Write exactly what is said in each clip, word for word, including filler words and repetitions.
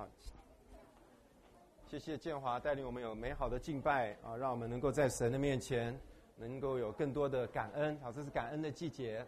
啊，谢谢建华带领我们有美好的敬拜啊，让我们能够在神的面前能够有更多的感恩。好，这是感恩的季节。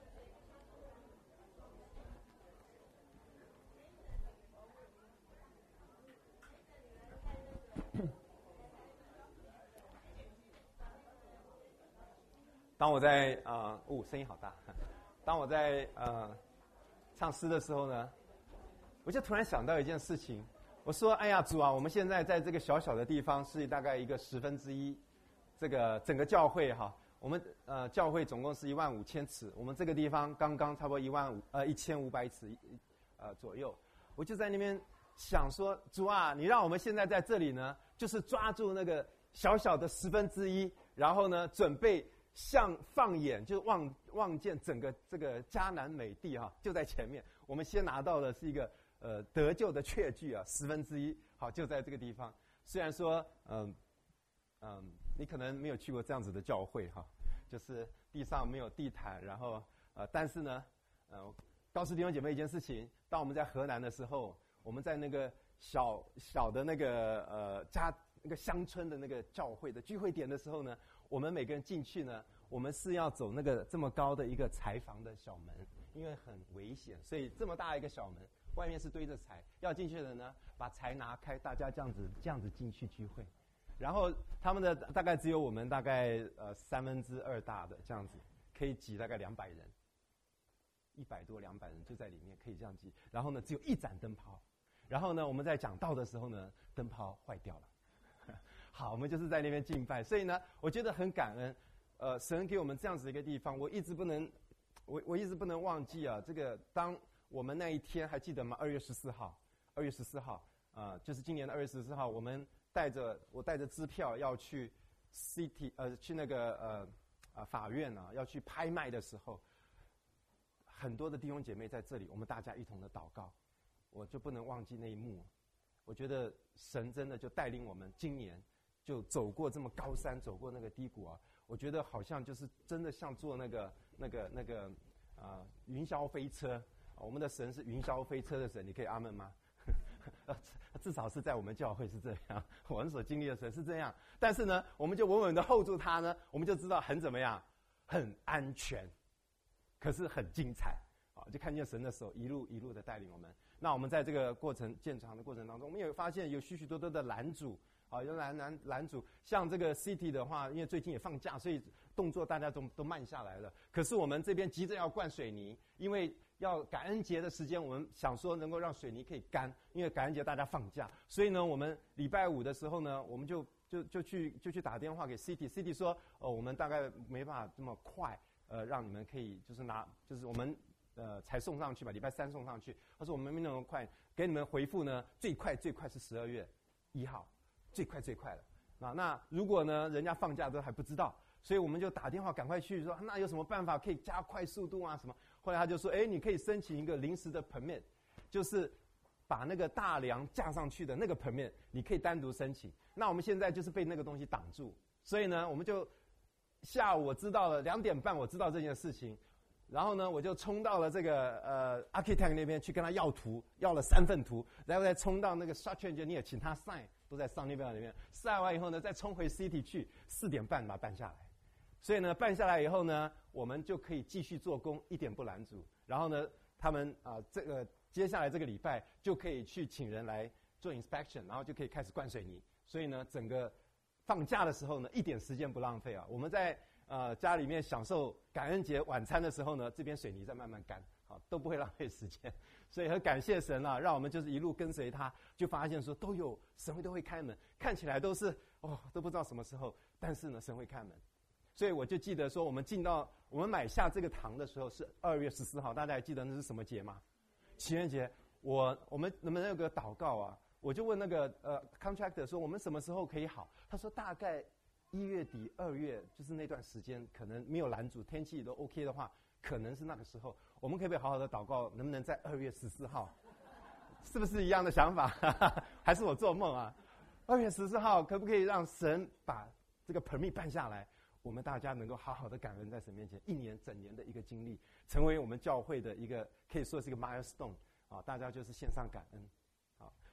当我在啊，哦，声音好大。当我在呃唱诗的时候呢，我就突然想到一件事情。我说：“哎呀，主啊，我们现在在这个小小的地方，是大概一个十分之一，这个整个教会哈，我们呃教会总共是一万五千尺，我们这个地方刚刚差不多一万五呃一千五百尺呃左右。我就在那边想说，主啊，你让我们现在在这里呢，就是抓住那个小小的十分之一，然后呢，准备。”像放眼就望望见整个这个迦南美地哈、啊，就在前面。我们先拿到的是一个呃得救的确据啊，十分之一，好就在这个地方。虽然说嗯嗯，你可能没有去过这样子的教会哈、啊，就是地上没有地毯，然后呃，但是呢，呃，告诉弟兄姐妹一件事情：当我们在河南的时候，我们在那个小小的那个呃家那个乡村的那个教会的聚会点的时候呢。我们每个人进去呢，我们是要走那个这么高的一个柴房的小门，因为很危险，所以这么大一个小门，外面是堆着柴。要进去的呢，把柴拿开，大家这样子这样子进去聚会。然后他们的大概只有我们大概呃三分之二大的这样子，可以挤大概两百人，一百多两百人就在里面可以这样挤。然后呢，只有一盏灯泡。然后呢，我们在讲道的时候呢，灯泡坏掉了。好，我们就是在那边敬拜，所以呢，我觉得很感恩，呃，神给我们这样子一个地方，我一直不能，我我一直不能忘记啊，这个当我们那一天还记得吗？二月十四号，二月十四号，啊、呃，就是今年的二月十四号，我们带着我带着支票要去 City， 呃，去那个呃啊法院啊，要去拍卖的时候，很多的弟兄姐妹在这里，我们大家一同的祷告，我就不能忘记那一幕。我觉得神真的就带领我们今年就走过这么高山，走过那个低谷啊！我觉得好像就是真的像坐那个那个那个啊、呃、云霄飞车、啊。我们的神是云霄飞车的神，你可以阿们吗？至少是在我们教会是这样，我们所经历的神是这样。但是呢，我们就稳稳的 hold 住它呢，我们就知道很怎么样，很安全，可是很精彩。啊，就看见神的手一路一路的带领我们。那我们在这个过程建厂的过程当中，我们也发现有许许多多的拦阻啊，有拦拦拦阻。像这个 City 的话，因为最近也放假，所以动作大家都都慢下来了。可是我们这边急着要灌水泥，因为要感恩节的时间，我们想说能够让水泥可以干，因为感恩节大家放假，所以呢，我们礼拜五的时候呢，我们就就就去就去打电话给 City，City 说，哦，我们大概没办法这么快，呃，让你们可以就是拿，就是我们。呃，才送上去吧，礼拜三送上去。他说我们没那么快，给你们回复呢，最快最快是十二月一号，最快最快了。啊，那如果呢，人家放假都还不知道，所以我们就打电话赶快去说，那有什么办法可以加快速度啊？什么？后来他就说，哎，你可以申请一个临时的 permit， 就是把那个大梁架上去的那个 permit， 你可以单独申请。那我们现在就是被那个东西挡住，所以呢，我们就下午我知道了，两点半我知道这件事情。然后呢，我就冲到了这个呃 architect 那边去跟他要图，要了三份图，然后再冲到那个 structure engineer 请他 sign， 都在上那边里面 sign 完以后呢，再冲回 city 去，四点半把它办下来。所以呢，办下来以后呢，我们就可以继续做工，一点不拦阻。然后呢，他们啊、呃、这个接下来这个礼拜就可以去请人来做 inspection， 然后就可以开始灌水泥。所以呢，整个放假的时候呢，一点时间不浪费啊。我们在呃，家里面享受感恩节晚餐的时候呢，这边水泥在慢慢干，好都不会浪费时间，所以很感谢神啊，让我们就是一路跟随他，就发现说都有神会都会开门，看起来都是哦都不知道什么时候，但是呢神会开门，所以我就记得说我们进到我们买下这个堂的时候是二月十四号，大家还记得那是什么节吗？情人节。我我们能不能有个祷告啊？我就问那个呃 contractor 说我们什么时候可以好？他说大概。一月底、二月，就是那段时间，可能没有拦阻，天气都 OK 的话，可能是那个时候，我们可不可以好好的祷告？能不能在二月十四号？是不是一样的想法？还是我做梦啊？二月十四号，可不可以让神把这个 permit 办下来？我们大家能够好好的感恩在神面前，一年整年的一个经历，成为我们教会的一个可以说是一个 milestone 啊！大家就是线上感恩啊！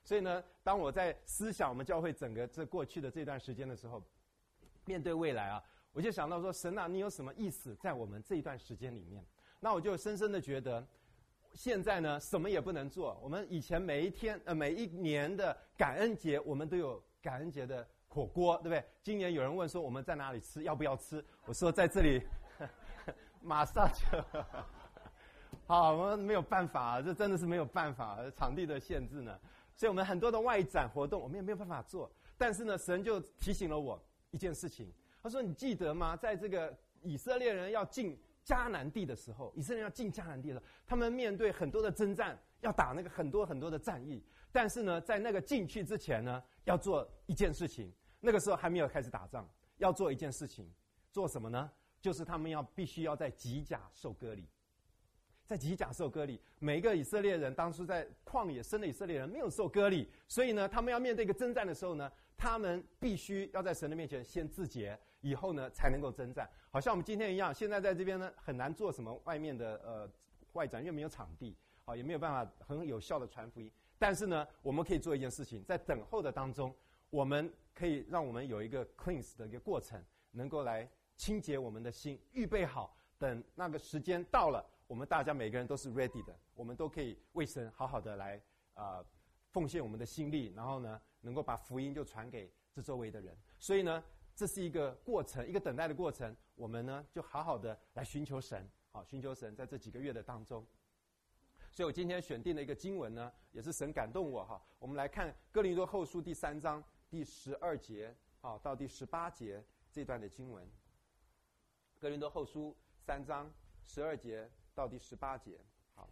所以呢，当我在思想我们教会整个这过去的这段时间的时候，面对未来啊，我就想到说，神啊，你有什么意思在我们这一段时间里面？那我就深深的觉得，现在呢，什么也不能做。我们以前每一天呃每一年的感恩节，我们都有感恩节的火锅，对不对？今年有人问说我们在哪里吃，要不要吃？我说在这里，马上就。好，我们没有办法，这真的是没有办法，场地的限制呢。所以我们很多的外展活动，我们也没有办法做。但是呢，神就提醒了我一件事情，他说：“你记得吗？在这个以色列人要进迦南地的时候，以色列人要进迦南地的时候，他们面对很多的征战，要打那个很多很多的战役。但是呢，在那个进去之前呢，要做一件事情。那个时候还没有开始打仗，要做一件事情，做什么呢？就是他们要必须要在吉甲受割礼。”在吉甲受割礼，每一个以色列人当初在旷野生的以色列人没有受割礼，所以呢，他们要面对一个征战的时候呢，他们必须要在神的面前先自洁，以后呢才能够征战。好像我们今天一样，现在在这边呢很难做什么外面的呃外展，因为没有场地，好也没有办法很有效的传福音。但是呢，我们可以做一件事情，在等候的当中，我们可以让我们有一个 cleanse 的一个过程，能够来清洁我们的心，预备好，等那个时间到了。我们大家每个人都是 ready 的，我们都可以为神好好的来啊、呃、奉献我们的心力，然后呢，能够把福音就传给这周围的人。所以呢，这是一个过程，一个等待的过程。我们呢，就好好的来寻求神，好寻求神，在这几个月的当中。所以我今天选定了一个经文呢，也是神感动我哈。我们来看哥林多后书第三章第十二节啊到第十八节这段的经文。哥林多后书三章十二节。到第十八节，好，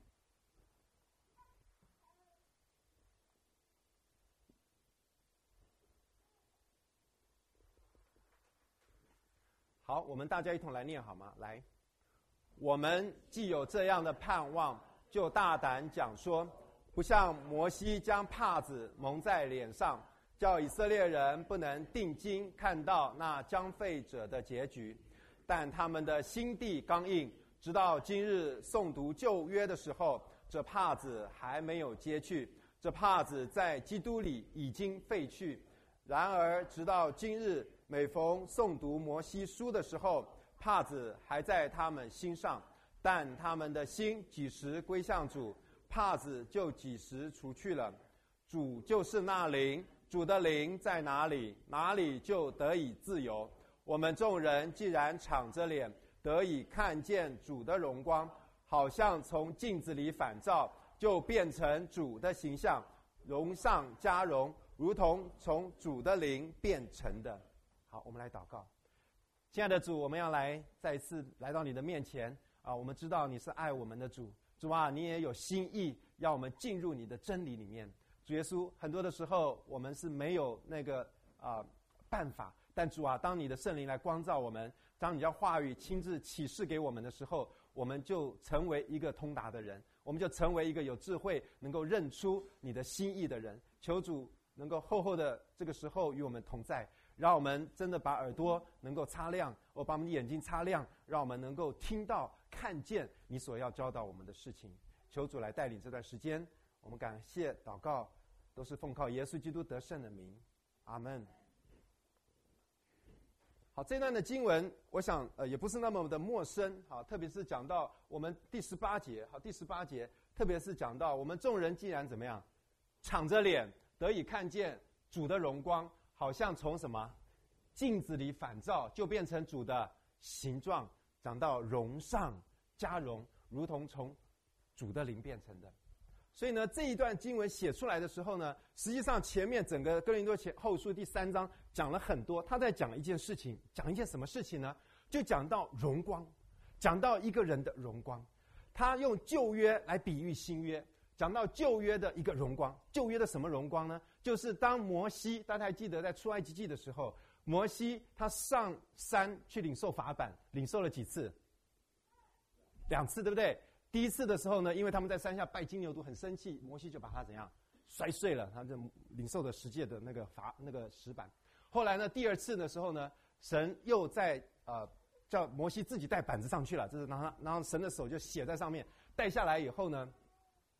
好，我们大家一同来念好吗？来，我们既有这样的盼望，就大胆讲说，不像摩西将帕子蒙在脸上，叫以色列人不能定睛看到那将废者的结局，但他们的心地刚硬。直到今日诵读旧约的时候，这帕子还没有揭去，这帕子在基督里已经废去。然而直到今日，每逢诵读摩西书的时候，帕子还在他们心上，但他们的心几时归向主，帕子就几时除去了。主就是那灵，主的灵在哪里，哪里就得以自由。我们众人既然敞着脸得以看见主的荣光，好像从镜子里反照，就变成主的形象，荣上加荣，如同从主的灵变成的。好，我们来祷告。亲爱的主，我们要来再一次来到你的面前啊！我们知道你是爱我们的主，主啊，你也有心意要我们进入你的真理里面。主耶稣，很多的时候我们是没有那个啊、呃、办法，但主啊，当你的圣灵来光照我们，当你将话语亲自启示给我们的时候，我们就成为一个通达的人，我们就成为一个有智慧能够认出你的心意的人。求主能够厚厚的这个时候与我们同在，让我们真的把耳朵能够擦亮，我把我们的眼睛擦亮，让我们能够听到看见你所要教导我们的事情。求主来带领这段时间，我们感谢祷告都是奉靠耶稣基督得胜的名，阿们。好，这段的经文，我想呃也不是那么的陌生，好，特别是讲到我们第十八节，好，第十八节，特别是讲到我们众人既然怎么样，敞着脸得以看见主的荣光，好像从什么镜子里反照，就变成主的形状，讲到荣上加荣，如同从主的灵变成的。所以呢，这一段经文写出来的时候呢，实际上前面整个哥林多前后书第三章讲了很多，他在讲一件事情，讲一件什么事情呢？就讲到荣光，讲到一个人的荣光。他用旧约来比喻新约，讲到旧约的一个荣光。旧约的什么荣光呢？就是当摩西，大家还记得在出埃及记的时候，摩西他上山去领受法版，领受了几次？两次，对不对？第一次的时候呢，因为他们在山下拜金牛犊，很生气，摩西就把他怎样摔碎了，他就领受了十诫的那个法那个石板。后来呢，第二次的时候呢，神又在呃叫摩西自己带板子上去了，这是然后然后神的手就写在上面，带下来以后呢，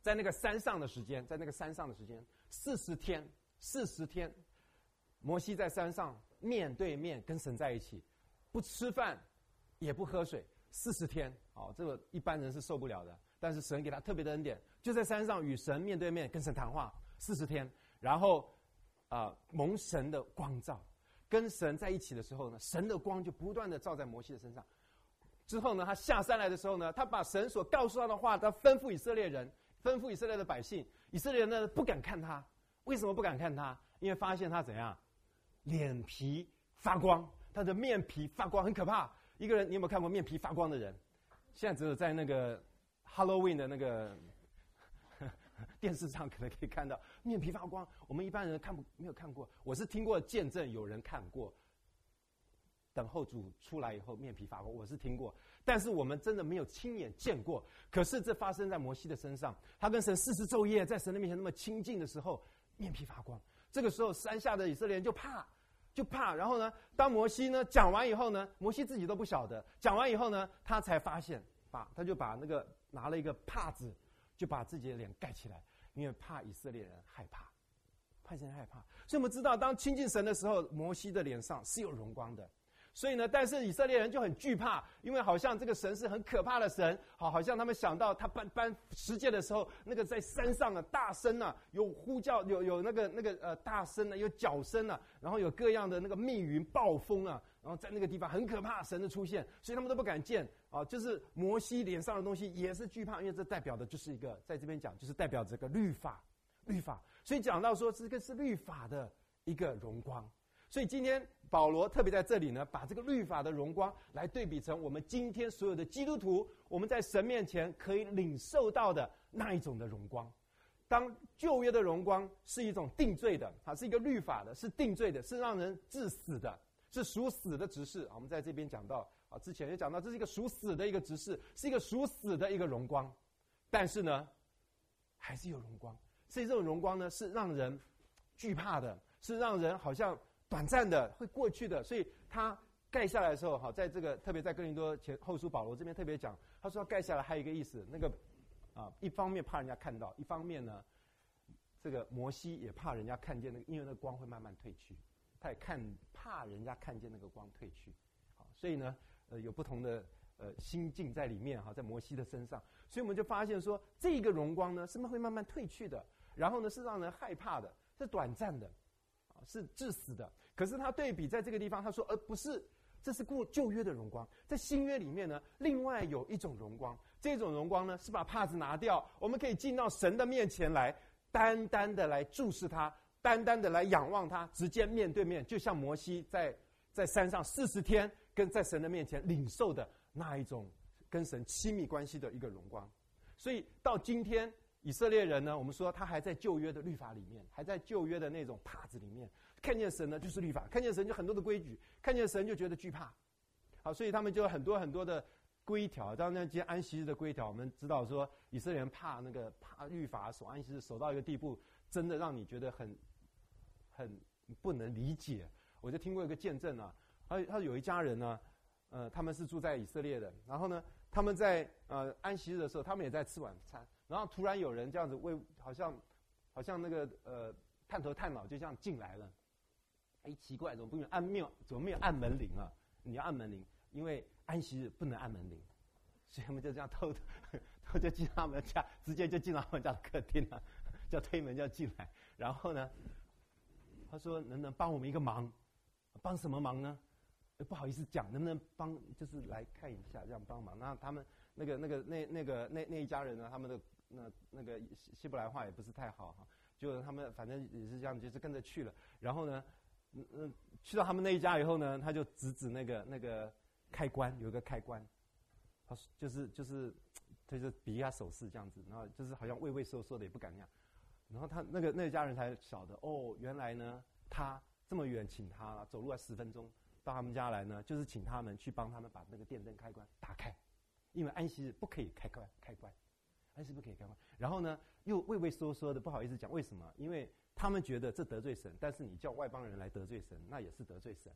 在那个山上的时间，在那个山上的时间，四十天，四十天，摩西在山上面对面跟神在一起，不吃饭，也不喝水，四十天，哦，这个一般人是受不了的。但是神给他特别的恩典，就在山上与神面对面跟神谈话四十天，然后啊、呃、蒙神的光照，跟神在一起的时候呢，神的光就不断的照在摩西的身上。之后呢，他下山来的时候呢，他把神所告诉他的话，他吩咐以色列人，吩咐以色列的百姓。以色列人呢不敢看他，为什么不敢看他？因为发现他怎样，脸皮发光，他的面皮发光，很可怕。一个人，你有没有看过面皮发光的人？现在只有在那个 Halloween 的那个电视上可能可以看到面皮发光。我们一般人看不没有看过，我是听过见证有人看过。等候主出来以后面皮发光，我是听过，但是我们真的没有亲眼见过。可是这发生在摩西的身上，他跟神四十昼夜在神的面前那么亲近的时候，面皮发光。这个时候山下的以色列人就怕，就怕。然后呢，当摩西呢讲完以后呢，摩西自己都不晓得，讲完以后呢，他才发现，把他就把那个拿了一个帕子，就把自己的脸盖起来，因为怕以色列人害怕，怕以色列人害怕。所以我们知道，当亲近神的时候，摩西的脸上是有荣光的。所以呢，但是以色列人就很惧怕，因为好像这个神是很可怕的神，好，好像他们想到他颁颁十诫的时候，那个在山上啊，大声啊，有呼叫，有有那个那个呃大声啊，有脚声啊，然后有各样的那个密云、暴风啊，然后在那个地方很可怕，神的出现，所以他们都不敢见啊。就是摩西脸上的东西也是惧怕，因为这代表的就是一个，在这边讲就是代表这个律法，律法。所以讲到说这个是律法的一个荣光。所以今天保罗特别在这里呢，把这个律法的荣光来对比成我们今天所有的基督徒，我们在神面前可以领受到的那一种的荣光。当旧约的荣光是一种定罪的，它是一个律法的，是定罪的，是让人致死的，是属死的执事。我们在这边讲到啊，之前也讲到，这是一个属死的一个执事，是一个属死的一个荣光。但是呢，还是有荣光。所以这种荣光呢，是让人惧怕的，是让人好像短暂的会过去的。所以他盖下来的时候，好，在这个特别在哥林多前后书保罗这边特别讲，他说要盖下来还有一个意思，那个啊，一方面怕人家看到，一方面呢，这个摩西也怕人家看见那个，因为那个光会慢慢退去，他也看怕人家看见那个光退去，好，所以呢，呃，有不同的呃心境在里面哈，在摩西的身上，所以我们就发现说，这个荣光呢是会慢慢退去的，然后呢是让人害怕的，是短暂的。是致死的。可是他对比在这个地方，他说，而不是，这是过旧约的荣光，在新约里面呢，另外有一种荣光，这种荣光呢是把帕子拿掉，我们可以进到神的面前来，单单的来注视他，单单的来仰望他，直接面对面，就像摩西在在山上四十天跟在神的面前领受的那一种跟神亲密关系的一个荣光。所以到今天以色列人呢，我们说他还在旧约的律法里面，还在旧约的那种帕子里面，看见神呢就是律法，看见神就很多的规矩，看见神就觉得惧怕。好，所以他们就有很多很多的规条。当然今天安息日的规条，我们知道说以色列人怕那个怕律法，守安息日守到一个地步，真的让你觉得很很不能理解。我就听过一个见证啊，他他有一家人呢，呃，他们是住在以色列的，然后呢，他们在呃安息日的时候，他们也在吃晚餐。然后突然有人这样子为，好像好像那个呃探头探脑就这样进来了。哎，奇怪，怎么不用按没有？怎么没有按门铃啊？你要按门铃，因为安息日不能按门铃，所以他们就这样偷偷偷就进他们家，直接就进到他们家的客厅了，叫推门就进来。然后呢，他说能不能帮我们一个忙？帮什么忙呢？不好意思讲，能不能帮就是来看一下，这样帮忙。那他们那个那个那那个那那一家人呢，他们的那那个希伯来话也不是太好哈，就他们反正也是这样，就是跟着去了。然后呢，嗯嗯，去到他们那一家以后呢，他就指指那个那个开关，有一个开关，他就是就是他就比一下手势这样子，然后就是好像畏畏缩缩的，也不敢那样。然后他那个那一家人才晓得，哦，原来呢他这么远请他走路要十分钟到他们家来呢，就是请他们去帮他们把那个电灯开关打开，因为安息日不可以开关开关，安息日不可以开关。然后呢，又畏畏缩缩的，不好意思讲为什么？因为他们觉得这得罪神，但是你叫外邦人来得罪神，那也是得罪神。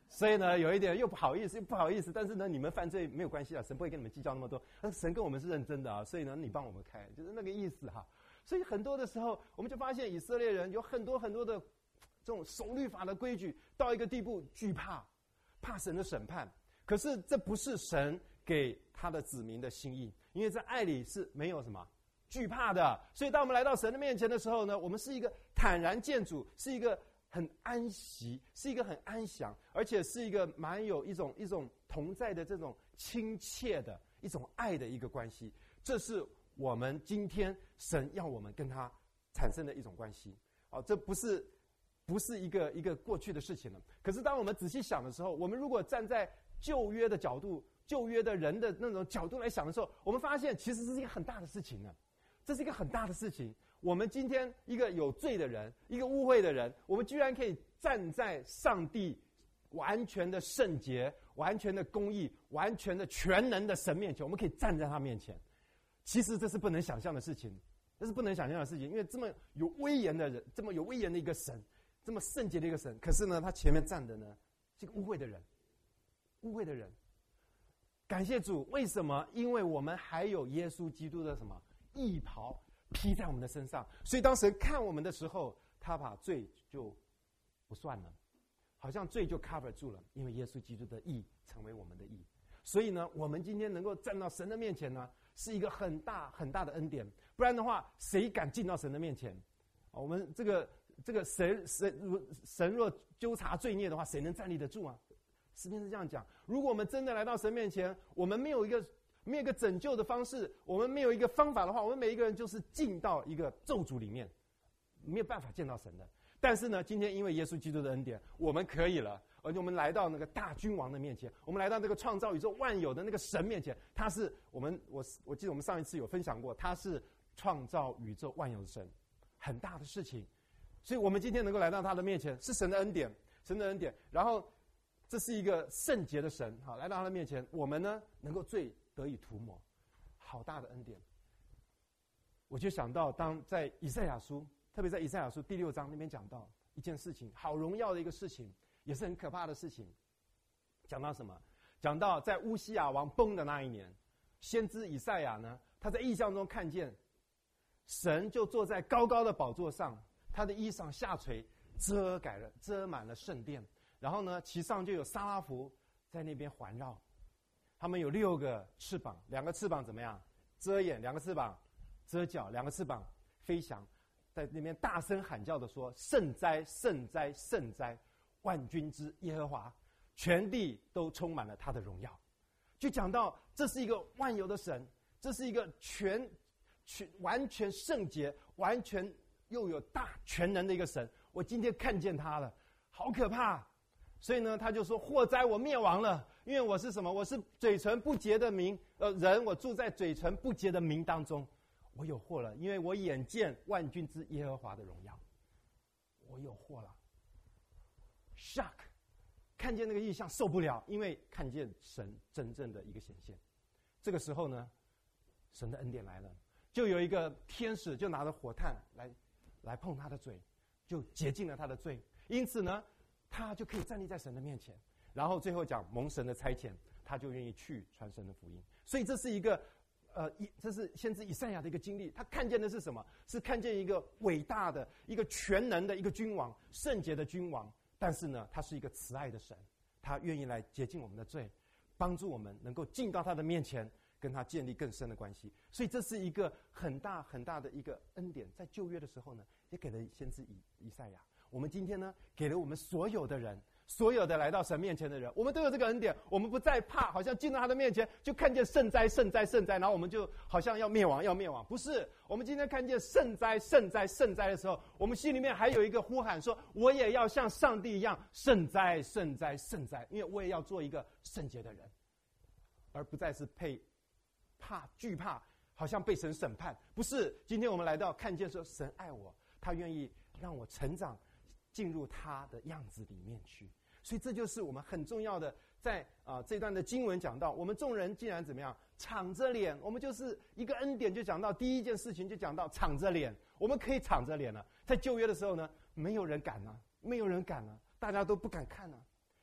所以呢，有一点又不好意思，又不好意思。但是呢，你们犯罪没有关系啊，神不会跟你们计较那么多。但是神跟我们是认真的啊，所以呢，你帮我们开，就是那个意思哈。所以很多的时候，我们就发现以色列人有很多很多的这种守律法的规矩，到一个地步惧怕，怕神的审判。可是这不是神给他的子民的心意，因为在爱里是没有什么惧怕的。所以当我们来到神的面前的时候呢，我们是一个坦然见主，是一个很安息，是一个很安详，而且是一个蛮有一种一种同在的这种亲切的一种爱的一个关系。这是我们今天神要我们跟他产生的一种关系。哦，这不是不是一个一个过去的事情了。可是当我们仔细想的时候，我们如果站在旧约的角度，旧约的人的那种角度来想的时候，我们发现其实是一个很大的事情呢。这是一个很大的事情。我们今天一个有罪的人，一个污秽的人，我们居然可以站在上帝完全的圣洁、完全的公义、完全的全能的神面前，我们可以站在他面前。其实这是不能想象的事情，这是不能想象的事情，因为这么有威严的人，这么有威严的一个神，这么圣洁的一个神，可是呢，他前面站的呢是个污秽的人，污秽的人。感谢主，为什么？因为我们还有耶稣基督的什么义袍披在我们的身上，所以当神看我们的时候，他把罪就不算了，好像罪就 cover 住了，因为耶稣基督的义成为我们的义。所以呢，我们今天能够站到神的面前呢，是一个很大很大的恩典。不然的话，谁敢进到神的面前？我们这个这个神神神若纠察罪孽的话，谁能站立得住啊？诗篇是这样讲：如果我们真的来到神面前，我们没有一个没有一个拯救的方式，我们没有一个方法的话，我们每一个人就是进到一个咒诅里面，没有办法见到神的。但是呢，今天因为耶稣基督的恩典，我们可以了，而且我们来到那个大君王的面前，我们来到那个创造宇宙万有的那个神面前，他是我们我我记得我们上一次有分享过，他是创造宇宙万有的神，很大的事情。所以我们今天能够来到他的面前，是神的恩典，神的恩典。然后这是一个圣洁的神，好，来到他的面前，我们呢能够罪得以涂抹，好大的恩典。我就想到，当在以赛亚书，特别在以赛亚书第六章那边讲到一件事情，好荣耀的一个事情，也是很可怕的事情。讲到什么？讲到在乌西亚王崩的那一年，先知以赛亚呢，他在异象中看见神就坐在高高的宝座上，他的衣裳下垂，遮盖了遮满了圣殿。然后呢，其上就有撒拉弗在那边环绕，他们有六个翅膀，两个翅膀怎么样？遮眼，两个翅膀遮脚，两个翅膀飞翔，在那边大声喊叫的说：圣哉，圣哉，圣哉！万军之耶和华，全地都充满了他的荣耀。就讲到这是一个万有的神，这是一个全全完全圣洁、完全又有大全能的一个神。我今天看见他了，好可怕！所以呢，他就说：祸哉，我灭亡了，因为我是什么？我是嘴唇不洁的民，呃，人，我住在嘴唇不洁的民当中，我有祸了，因为我眼见万军之耶和华的荣耀，我有祸了。shock， 看见那个异象受不了，因为看见神真正的一个显现。这个时候呢，神的恩典来了，就有一个天使就拿着火炭来来碰他的嘴，就洁净了他的罪。因此呢，他就可以站立在神的面前。然后最后讲蒙神的差遣，他就愿意去传神的福音。所以这是一个呃，这是先知以赛亚的一个经历。他看见的是什么？是看见一个伟大的、一个全能的一个君王，圣洁的君王。但是呢，他是一个慈爱的神，他愿意来洁净我们的罪，帮助我们能够进到他的面前，跟他建立更深的关系。所以这是一个很大很大的一个恩典。在旧约的时候呢，也给了先知以以赛亚。我们今天呢，给了我们所有的人，所有的来到神面前的人，我们都有这个恩典。我们不再怕，好像进到他的面前就看见圣哉圣哉圣哉，然后我们就好像要灭亡要灭亡。不是，我们今天看见圣哉圣哉圣哉的时候，我们心里面还有一个呼喊说：我也要像上帝一样圣哉圣哉圣哉，因为我也要做一个圣洁的人，而不再是配怕惧怕，好像被神审判。不是，今天我们来到看见说神爱我，他愿意让我成长进入他的样子里面去。所以这就是我们很重要的，在啊、呃、这段的经文讲到，我们众人既然怎么样敞着脸，我们就是一个恩典，就讲到第一件事情，就讲到敞着脸，我们可以敞着脸了。在旧约的时候呢，没有人敢啊，没有人敢啊，大家都不敢看啊。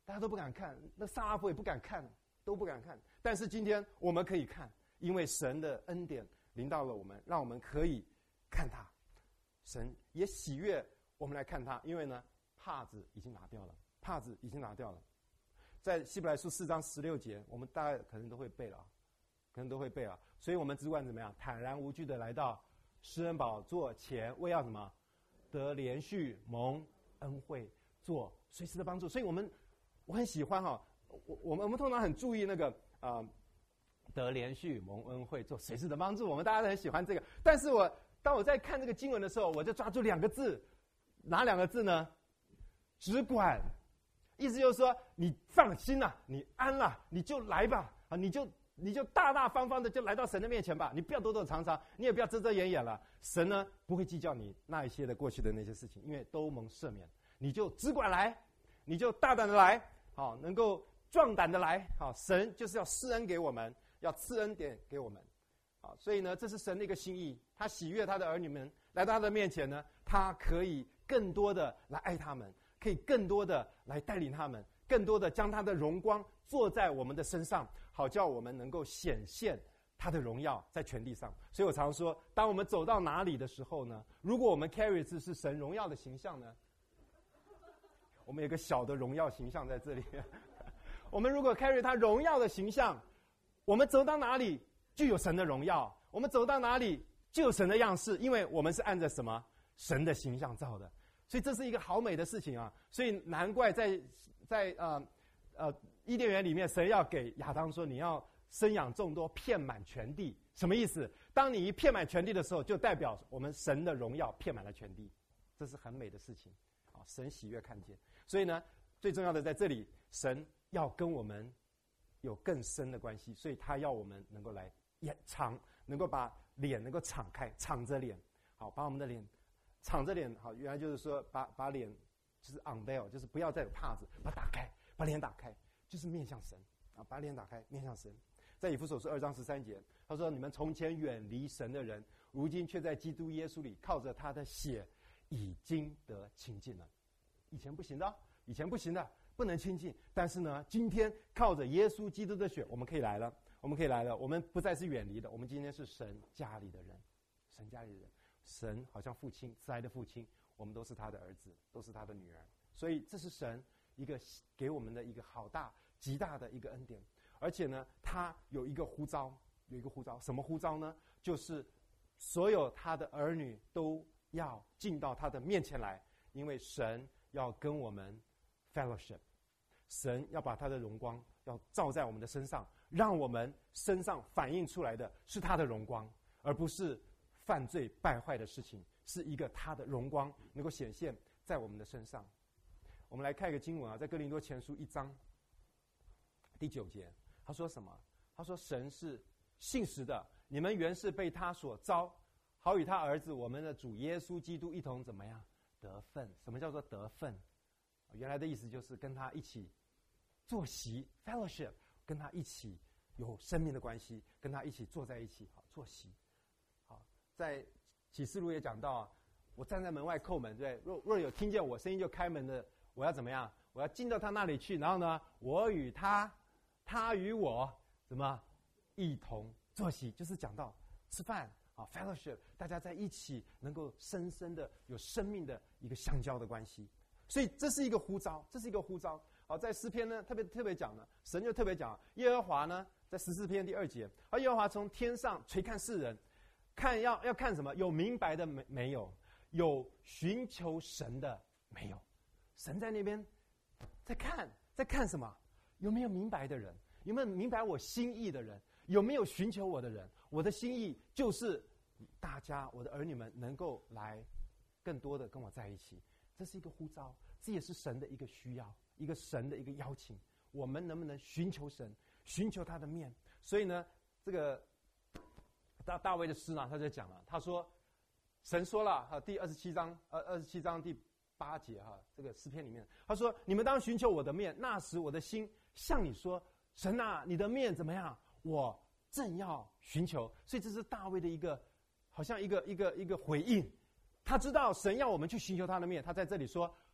大家都不敢看，那撒拉弗也不敢看，都不敢看。但是今天我们可以看，因为神的恩典临到了我们，让我们可以看他。神也喜悦我们来看他，因为呢，帕子已经拿掉了，帕子已经拿掉了。在希伯来书四章十六节，我们大概可能都会背了，可能都会背了。所以我们只管怎么样，坦然无惧的来到施恩宝座前，为要什么？得连续蒙恩惠，做随时的帮助。所以我们我很喜欢哈，我我们我们通常很注意那个啊、呃，得连续蒙恩惠，做随时的帮助。我们大家都很喜欢这个。但是我当我在看这个经文的时候，我就抓住两个字，哪两个字呢？只管。意思就是说，你放心啦，你安啦，你就来吧，啊，你就你就大大方方的就来到神的面前吧，你不要躲躲藏藏，你也不要遮遮掩掩了。神呢不会计较你那一些的过去的那些事情，因为都蒙赦免，你就只管来，你就大胆的来，好，能够壮胆的来，好，神就是要施恩给我们，要赐恩典给我们，好，所以呢，这是神的一个心意，他喜悦他的儿女们来到他的面前呢，他可以更多的来爱他们。可以更多的来带领他们，更多的将他的荣光坐在我们的身上，好叫我们能够显现他的荣耀在全地上。所以我常说，当我们走到哪里的时候呢，如果我们 carry 的是神荣耀的形象呢，我们有个小的荣耀形象在这里。我们如果 carry 他荣耀的形象，我们走到哪里就有神的荣耀，我们走到哪里就有神的样式，因为我们是按着什么神的形象造的。所以这是一个好美的事情啊！所以难怪在在呃呃伊甸园里面，神要给亚当说：“你要生养众多，遍满全地。”什么意思？当你一遍满全地的时候，就代表我们神的荣耀遍满了全地，这是很美的事情啊！神喜悦看见。所以呢，最重要的在这里，神要跟我们有更深的关系，所以他要我们能够来掩藏，能够把脸能够敞开，敞着脸，好，把我们的脸。敞着脸，好，原来就是说把把脸就是 unveil， 就是不要再有帕子，把它打开，把脸打开，就是面向神啊，把脸打开，面向神。在以弗所书二章十三节，他说：“你们从前远离神的人，如今却在基督耶稣里靠着他的血，已经得亲近了。以前不行的，以前不行的，不能亲近。但是呢，今天靠着耶稣基督的血，我们可以来了，我们可以来了。我们不再是远离的，我们今天是神家里的人，神家里的人。”神好像父亲，慈爱的父亲，我们都是他的儿子，都是他的女儿，所以这是神一个给我们的一个好大极大的一个恩典。而且呢，他有一个呼召，有一个呼召，什么呼召呢？就是所有他的儿女都要进到他的面前来，因为神要跟我们 fellowship， 神要把他的荣光要照在我们的身上，让我们身上反映出来的是他的荣光，而不是犯罪败坏的事情，是一个他的荣光能够显现在我们的身上。我们来看一个经文啊，在哥林多前书一章第九节，他说什么？他说：“神是信实的，你们原是被他所招，好与他儿子我们的主耶稣基督一同怎么样得分？什么叫做得分？原来的意思就是跟他一起坐席 fellowship， 跟他一起有生命的关系，跟他一起坐在一起，好坐席。在启示录也讲到啊，我站在门外叩门，对，若若有听见我声音就开门的，我要怎么样？我要进到他那里去，然后呢，我与他，他与我怎么一同坐席？就是讲到吃饭啊 ，fellowship， 大家在一起能够深深的有生命的一个相交的关系。所以这是一个呼召，这是一个呼召。好，在诗篇呢，特别特别讲了，神就特别讲，耶和华呢，在十四篇第二节，而耶和华从天上垂看世人。看要要看什么？有明白的没没有？有寻求神的没有？神在那边在看，在看什么？有没有明白的人？有没有明白我心意的人？有没有寻求我的人？我的心意就是大家，我的儿女们能够来更多的跟我在一起。这是一个呼召，这也是神的一个需要，一个神的一个邀请。我们能不能寻求神，寻求他的面？所以呢，这个。大大卫的诗呢，他就讲了，他说，神说了哈，第二十七章，呃，二十七章第八节哈，这个诗篇里面，他说，你们当寻求我的面，那时我的心向你说，神啊，你的面怎么样？我正要寻求。所以这是大卫的一个，好像一个一个一个回应。他知道神要我们去寻求他的面，他在这里说，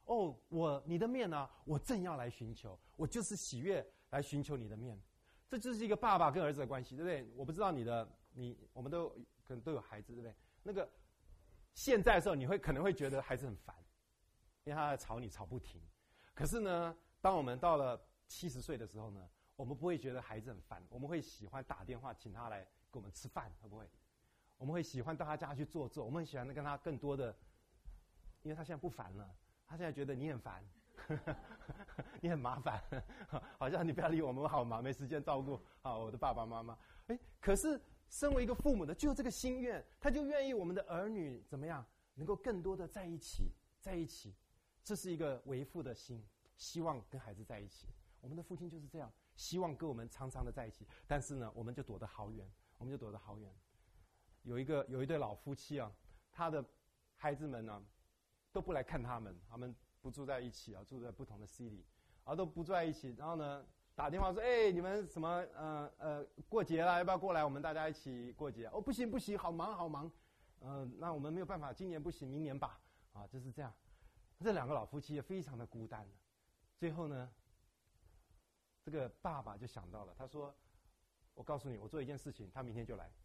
哦，我你的面啊，我正要来寻求，我就是喜悦来寻求你的面。这就是一个爸爸跟儿子的关系，对不对？我不知道你的你，我们都可能都有孩子，对不对？那个现在的时候，你会可能会觉得孩子很烦，因为他在吵你吵不停。可是呢，当我们到了七十岁的时候呢，我们不会觉得孩子很烦，我们会喜欢打电话请他来跟我们吃饭，会不会？我们会喜欢到他家去坐坐，我们很喜欢跟他更多的，因为他现在不烦了，他现在觉得你很烦，你很麻烦，好像你不要理我们，我好忙，没时间照顾啊我的爸爸妈妈。哎，可是身为一个父母的，就有这个心愿，他就愿意我们的儿女怎么样，能够更多的在一起，在一起，这是一个为父的心，希望跟孩子在一起。我们的父亲就是这样，希望跟我们常常的在一起，但是呢，我们就躲得好远，我们就躲得好远。有一个有一对老夫妻啊，他的孩子们呢、啊、都不来看他们，他们不住在一起啊，住在不同的 city， 啊都不住在一起。然后呢，打电话说：“哎，你们什么呃呃过节了，要不要过来？我们大家一起过节。”哦，不行不行，好忙好忙，嗯、呃，那我们没有办法，今年不行，明年吧。啊，就是这样。这两个老夫妻也非常的孤单的。最后呢，这个爸爸就想到了，他说：“我告诉你，我做一件事情，他明天就来。”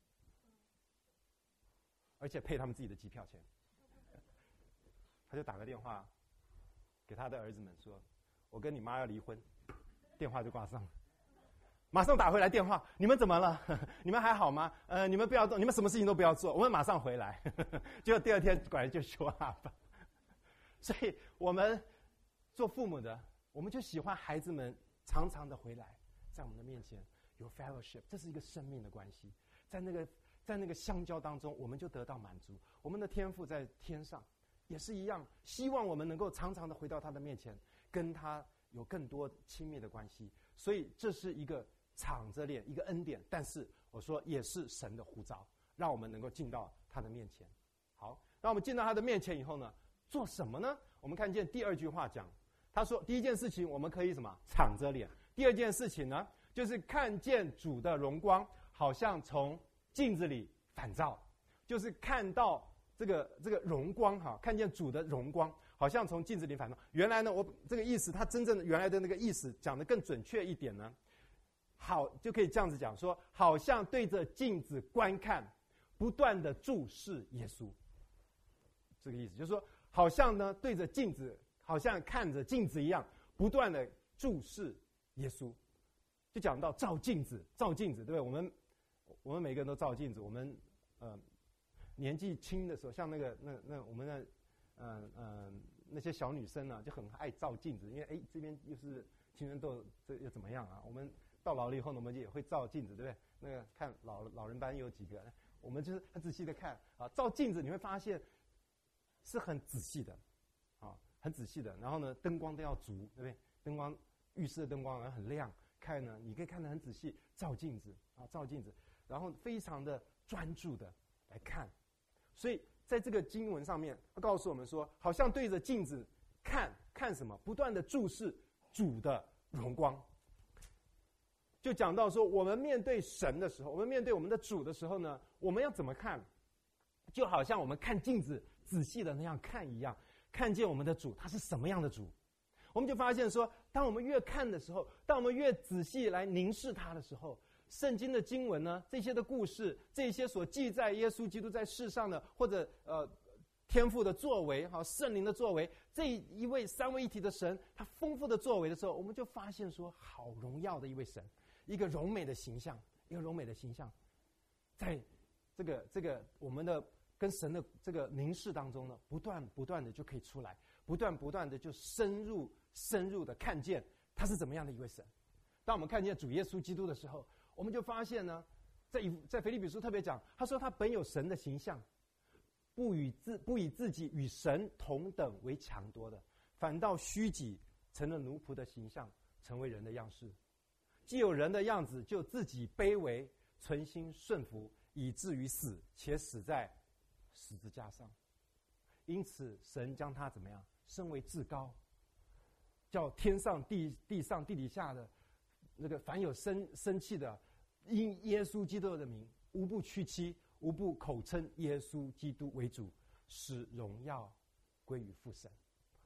而且配他们自己的机票钱，他就打个电话给他的儿子们说：“我跟你妈要离婚。”电话就挂上了，马上打回来电话：“你们怎么了？你们还好吗？呃，你们不要动，你们什么事情都不要做，我们马上回来。”结果第二天果然就 show up。所以我们做父母的，我们就喜欢孩子们常常的回来，在我们的面前有 fellowship， 这是一个生命的关系，在那个。在那个相交当中，我们就得到满足。我们的天父在天上也是一样，希望我们能够常常的回到他的面前，跟他有更多亲密的关系。所以这是一个敞着脸，一个恩典。但是我说也是神的呼召，让我们能够进到他的面前。好，那我们进到他的面前以后呢，做什么呢？我们看见第二句话讲，他说第一件事情我们可以什么？敞着脸。第二件事情呢，就是看见主的荣光，好像从镜子里反照，就是看到这个这个荣光哈，看见主的荣光，好像从镜子里反照。原来呢，我这个意思，它真正的原来的那个意思讲得更准确一点呢，好就可以这样子讲说，好像对着镜子观看，不断的注视耶稣。这个意思就是说，好像呢对着镜子，好像看着镜子一样，不断的注视耶稣。就讲到照镜子，照镜子，对不对？我们。我们每个人都照镜子。我们呃年纪轻的时候，像那个那那我们的嗯嗯那些小女生呢、啊，就很爱照镜子，因为哎这边又是青春痘，这又怎么样啊？我们到老了以后呢，我们也会照镜子，对不对？那个看老老人班有几个，我们就是很仔细的看啊，照镜子你会发现是很仔细的，啊，很仔细的。然后呢，灯光都要足，对不对？灯光浴室的灯光很亮，看呢你可以看得很仔细，照镜子啊，照镜子。然后非常的专注的来看，所以在这个经文上面，他告诉我们说，好像对着镜子看，看什么？不断的注视主的荣光。就讲到说，我们面对神的时候，我们面对我们的主的时候呢，我们要怎么看？就好像我们看镜子仔细的那样看一样，看见我们的主他是什么样的主。我们就发现说，当我们越看的时候，当我们越仔细来凝视他的时候，圣经的经文呢，这些的故事，这些所记载耶稣基督在世上的，或者呃天父的作为，哈，圣灵的作为，这一位三位一体的神，他丰富的作为的时候，我们就发现说，好荣耀的一位神，一个荣美的形象，一个荣美的形象，在这个这个我们的跟神的这个凝视当中呢，不断不断的就可以出来，不断不断的就深入深入的看见他是怎么样的一位神。当我们看见主耶稣基督的时候，我们就发现呢，在在腓立比书特别讲，他说他本有神的形象，不与自不以自己与神同等为强夺的，反倒虚己，成了奴仆的形象，成为人的样式。既有人的样子，就自己卑微，存心顺服，以至于死，且死在十字架上。因此，神将他怎么样？升为至高，叫天上地地上地底下的。那个凡有生生气的，因耶稣基督的名，无不屈膝，无不口称耶稣基督为主，使荣耀归于父神。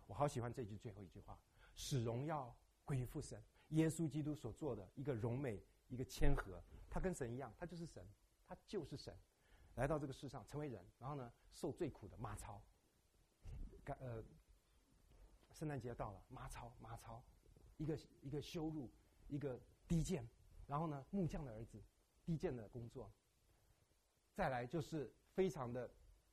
我好喜欢这句最后一句话：使荣耀归于父神。耶稣基督所做的一个荣美，一个谦和，他跟神一样，他就是神，他就是神，来到这个世上成为人，然后呢，受最苦的马槽。呃，圣诞节到了，马槽，马槽，一个一个羞辱，一个低贱，然后呢，木匠的儿子，低贱的工作。再来就是非常的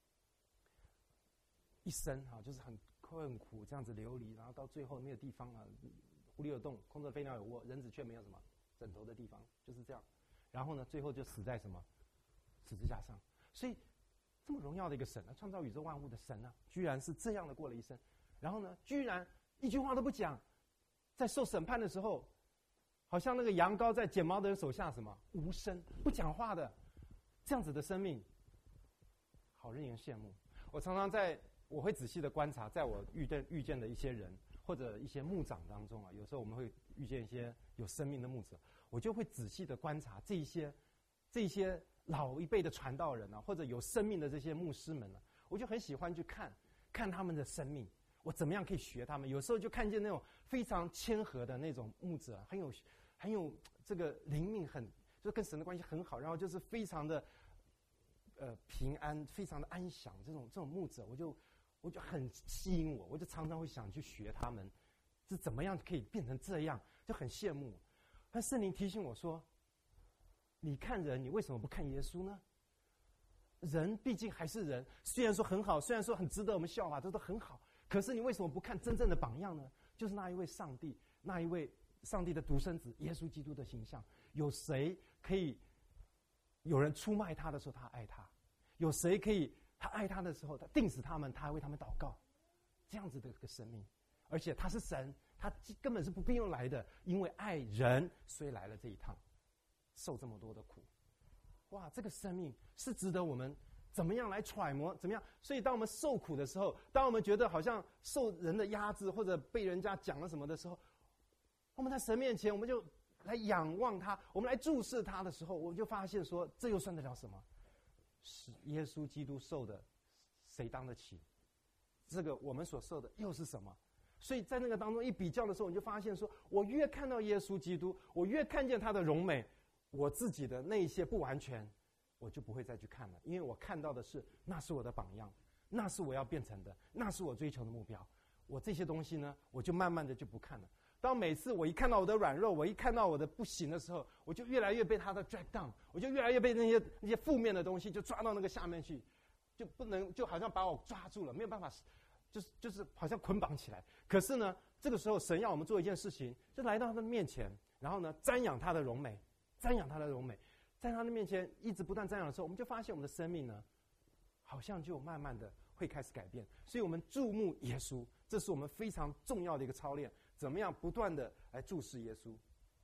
一生哈、啊，就是很困苦，这样子流离，然后到最后那个地方啊，狐狸有洞，空中飞鸟有窝，人子却没有什么枕头的地方，就是这样。然后呢，最后就死在什么十字架上。所以这么荣耀的一个神啊，创造宇宙万物的神啊，居然是这样的过了一生。然后呢，居然一句话都不讲，在受审判的时候，好像那个羊羔在剪毛的人手下什么无声不讲话的，这样子的生命，好令人羡慕。我常常在我会仔细的观察，在我遇见遇见的一些人或者一些牧长当中啊，有时候我们会遇见一些有生命的牧者，我就会仔细的观察这一些这一些老一辈的传道人啊，或者有生命的这些牧师们啊，我就很喜欢去看看他们的生命，我怎么样可以学他们。有时候就看见那种非常谦和的那种牧者，很有很有这个灵命，很就跟神的关系很好，然后就是非常的呃平安，非常的安详，这种这种牧者，我就我就很吸引我，我就常常会想去学他们是怎么样可以变成这样，就很羡慕。但圣灵提醒我说，你看人，你为什么不看耶稣呢？人毕竟还是人，虽然说很好，虽然说很值得我们效法，这都很好，可是你为什么不看真正的榜样呢？就是那一位上帝，那一位上帝的独生子耶稣基督的形象。有谁可以有人出卖他的时候他爱他，有谁可以他爱他的时候他定死他们，他还为他们祷告，这样子的一个生命。而且他是神，他根本是不必用来的，因为爱人所以来了这一趟，受这么多的苦。哇，这个生命是值得我们怎么样来揣摩，怎么样？所以当我们受苦的时候，当我们觉得好像受人的压制或者被人家讲了什么的时候，我们在神面前，我们就来仰望他，我们来注视他的时候，我们就发现说，这又算得了什么？是耶稣基督受的，谁当得起？这个我们所受的又是什么？所以在那个当中一比较的时候，你就发现说，我越看到耶稣基督，我越看见他的荣美，我自己的那一些不完全，我就不会再去看了，因为我看到的是，那是我的榜样，那是我要变成的，那是我追求的目标。我这些东西呢，我就慢慢的就不看了。当每次我一看到我的软弱，我一看到我的不行的时候，我就越来越被他的 drag down， 我就越来越被那些那些负面的东西就抓到那个下面去，就不能就好像把我抓住了，没有办法。就是就是好像捆绑起来。可是呢，这个时候神要我们做一件事情，就来到他的面前，然后呢瞻仰他的荣美，瞻仰他的荣美，在他的面前一直不断瞻仰的时候，我们就发现我们的生命呢，好像就慢慢的会开始改变。所以我们注目耶稣，这是我们非常重要的一个操练，怎么样不断的来注视耶稣，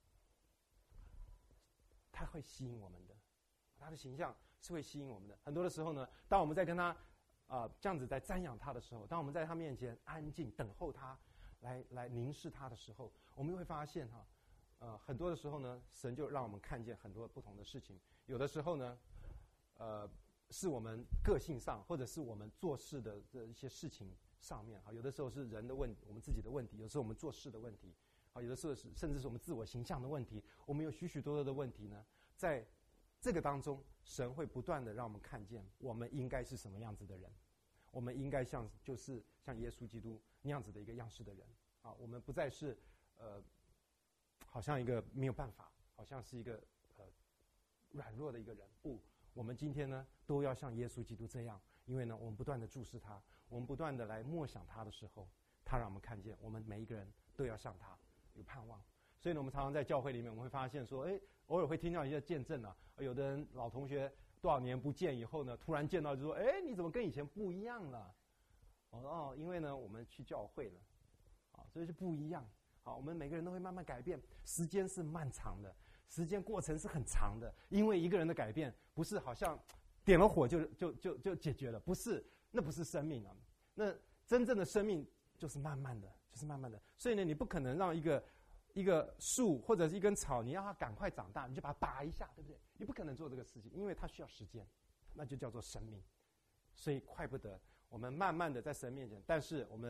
他会吸引我们的，他的形象是会吸引我们的。很多的时候呢，当我们在跟他啊、呃，这样子在瞻仰他的时候，当我们在他面前安静等候他，来来凝视他的时候，我们会发现哈，呃，很多的时候呢，神就让我们看见很多不同的事情。有的时候呢，呃，是我们个性上，或者是我们做事的这一些事情上面哈，有的时候是人的问题，我们自己的问题；有时候我们做事的问题，啊，有的时候是甚至是我们自我形象的问题。我们有许许多多的问题呢，在这个当中，神会不断的让我们看见，我们应该是什么样子的人。我们应该像就是像耶稣基督那样子的一个样式的人啊，我们不再是呃，好像一个没有办法，好像是一个呃软弱的一个人。不，我们今天呢都要像耶稣基督这样，因为呢我们不断的注视他，我们不断的来默想他的时候，他让我们看见，我们每一个人都要像他，有盼望。所以呢，我们常常在教会里面，我们会发现说，哎，偶尔会听到一些见证啊，有的人老同学。多少年不见以后呢，突然见到就说：“哎，你怎么跟以前不一样了？”我说：“哦，因为呢，我们去教会了，啊，所以就不一样。好，我们每个人都会慢慢改变，时间是漫长的，时间过程是很长的。因为一个人的改变，不是好像点了火就就就就解决了，不是，那不是生命啊。那真正的生命就是慢慢的，就是慢慢的。所以呢，你不可能让一个一个树或者是一根草，你让它赶快长大，你就把它拔一下，对不对？你不可能做这个事情，因为它需要时间，那就叫做生命。所以快不得，我们慢慢的在神面前，但是我们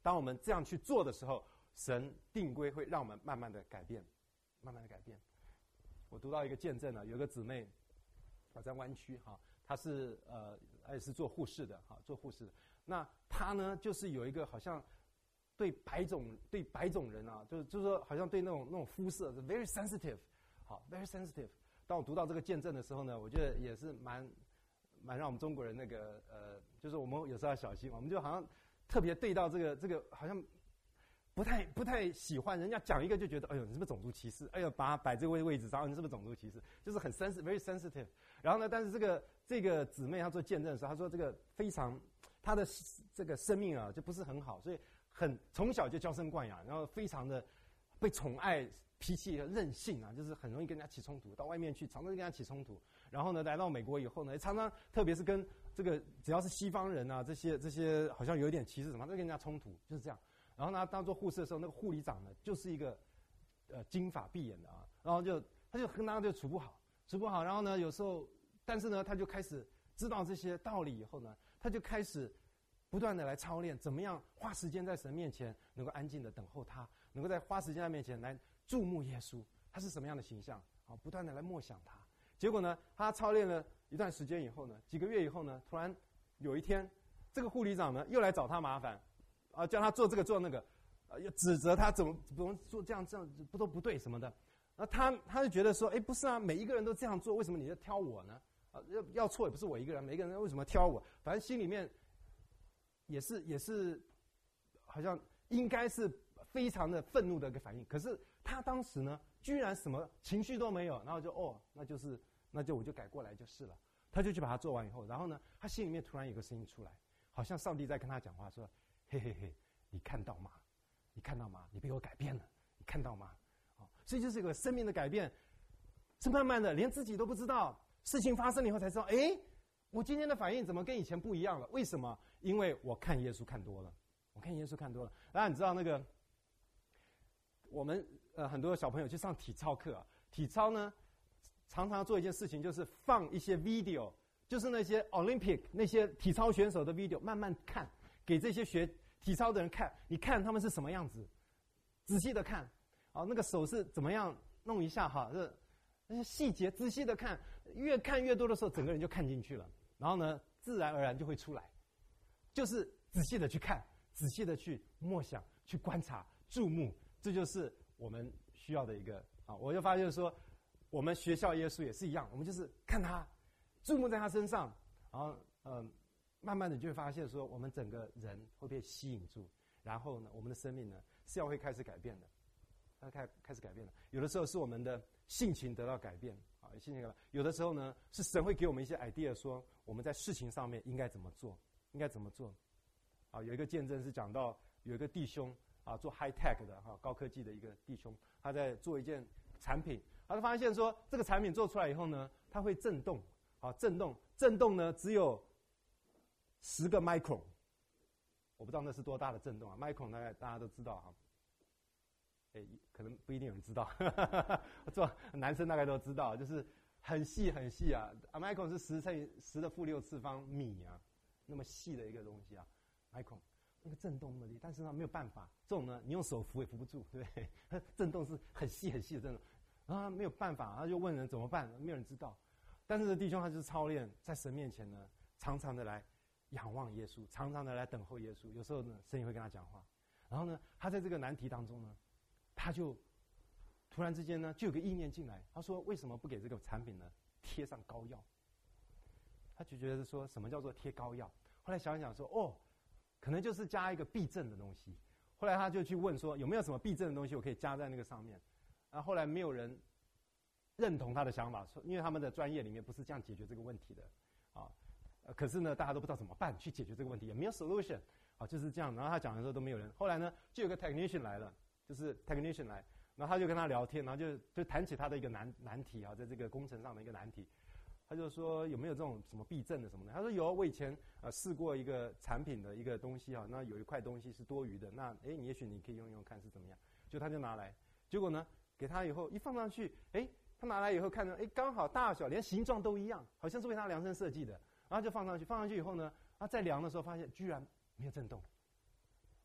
当我们这样去做的时候，神定规会让我们慢慢的改变，慢慢的改变。我读到一个见证啊，有个姊妹啊，在湾区哈，她是呃，也是做护士的哈，做护士的。那她呢，就是有一个好像对白种对白种人啊，就是就是说好像对那种那种肤色是 very sensitive， 好 very sensitive。当我读到这个见证的时候呢，我觉得也是蛮蛮让我们中国人那个呃，就是我们有时候要小心，我们就好像特别对到这个这个好像不太不太喜欢人家讲一个就觉得，哎呦你是不是种族歧视？哎呦把它摆这个位位置上，你是不是种族歧视？就是很 sensitive very sensitive。然后呢，但是这个这个姊妹她做见证的时候，她说这个非常她的这个生命啊就不是很好，所以很从小就娇生惯养，然后非常的被宠爱。脾气任性啊，就是很容易跟人家起冲突，到外面去常常跟人家起冲突。然后呢，来到美国以后呢，常常特别是跟这个只要是西方人啊，这些这些好像有一点歧视什么，都跟人家冲突，就是这样。然后呢，当做护士的时候，那个护理长呢，就是一个呃金发碧眼的啊，然后就他就跟他就处不好，处不好。然后呢，有时候，但是呢，他就开始知道这些道理以后呢，他就开始不断的来操练，怎么样花时间在神面前能够安静的等候他，能够在花时间在面前来注目耶稣，他是什么样的形象啊？不断的来默想他。结果呢，他操练了一段时间以后呢，几个月以后呢，突然有一天，这个护理长呢又来找他麻烦，啊，叫他做这个做那个，啊，又指责他怎么怎么做这样这样不都不对什么的。那他他就觉得说，哎，不是啊，每一个人都这样做，为什么你要挑我呢？啊，要要错也不是我一个人，每一个人为什么挑我？反正心里面也是也是，好像应该是非常的愤怒的一个反应。可是他当时呢，居然什么情绪都没有，然后就哦，那就是那就我就改过来就是了。他就去把它做完以后，然后呢，他心里面突然有个声音出来，好像上帝在跟他讲话，说：“嘿嘿嘿，你看到吗？你看到吗？你被我改变了，你看到吗？”哦，所以就是一个生命的改变，是慢慢的，连自己都不知道，事情发生了以后才知道，哎，我今天的反应怎么跟以前不一样了？为什么？因为我看耶稣看多了，我看耶稣看多了。当然你知道那个，我们呃很多小朋友去上体操课啊，体操呢常常做一件事情，就是放一些 video， 就是那些 Olympic 那些体操选手的 video， 慢慢看，给这些学体操的人看，你看他们是什么样子，仔细的看，啊，那个手是怎么样弄一下哈，这那些细节仔细的看，越看越多的时候，整个人就看进去了，然后呢，自然而然就会出来，就是仔细的去看，仔细的去默想，去观察，注目，这就是我们需要的一个啊，我就发现说。我们学校耶稣也是一样，我们就是看他，注目在他身上，然后嗯，慢慢的就会发现说，我们整个人会被吸引住，然后呢，我们的生命呢是要会开始改变的，要开开始改变的。有的时候是我们的性情得到改变啊，性情改变；有的时候呢是神会给我们一些 idea， 说我们在事情上面应该怎么做，应该怎么做。啊，有一个见证是讲到有一个弟兄啊，做 high tech 的哈，高科技的一个弟兄，他在做一件产品。他发现说，这个产品做出来以后呢，它会震动，啊，震动，震动呢只有十个 micron， 我不知道那是多大的震动啊 ，micron 大概大家都知道哈，哎，可能不一定有人知道，做男生大概都知道，就是很细很细啊 ，micron 是十乘以十的负六次方米啊，那么细的一个东西啊 ，micron 那个震动那么厉害，但是呢没有办法，这种呢你用手扶也扶不住，对不对？它震动是很细很细的震动。啊，没有办法，他就问人怎么办，没有人知道。但是这弟兄他就是操练，在神面前呢，常常的来仰望耶稣，常常的来等候耶稣。有时候呢，神也会跟他讲话。然后呢，他在这个难题当中呢，他就突然之间呢，就有个意念进来，他说：“为什么不给这个产品呢贴上膏药？”他就觉得说什么叫做贴膏药？后来想一想说：“哦，可能就是加一个避震的东西。”后来他就去问说：“有没有什么避震的东西我可以加在那个上面？”啊，后来没有人认同他的想法，因为他们的专业里面不是这样解决这个问题的，啊，呃，可是呢，大家都不知道怎么办去解决这个问题，也没有 solution， 啊，就是这样。然后他讲的时候都没有人。后来呢，就有个 technician 来了，就是 technician 来，然后他就跟他聊天，然后就就谈起他的一个难难题啊，在这个工程上的一个难题。他就说有没有这种什么避震的什么的？他说有，我以前呃试过一个产品的一个东西啊，那有一块东西是多余的，那哎，你也许你可以用用看是怎么样。就他就拿来，结果呢？给他以后一放上去，哎，他拿来以后看着，哎，刚好大小连形状都一样，好像是为他量身设计的。然后就放上去，放上去以后呢，他在量的时候发现居然没有震动，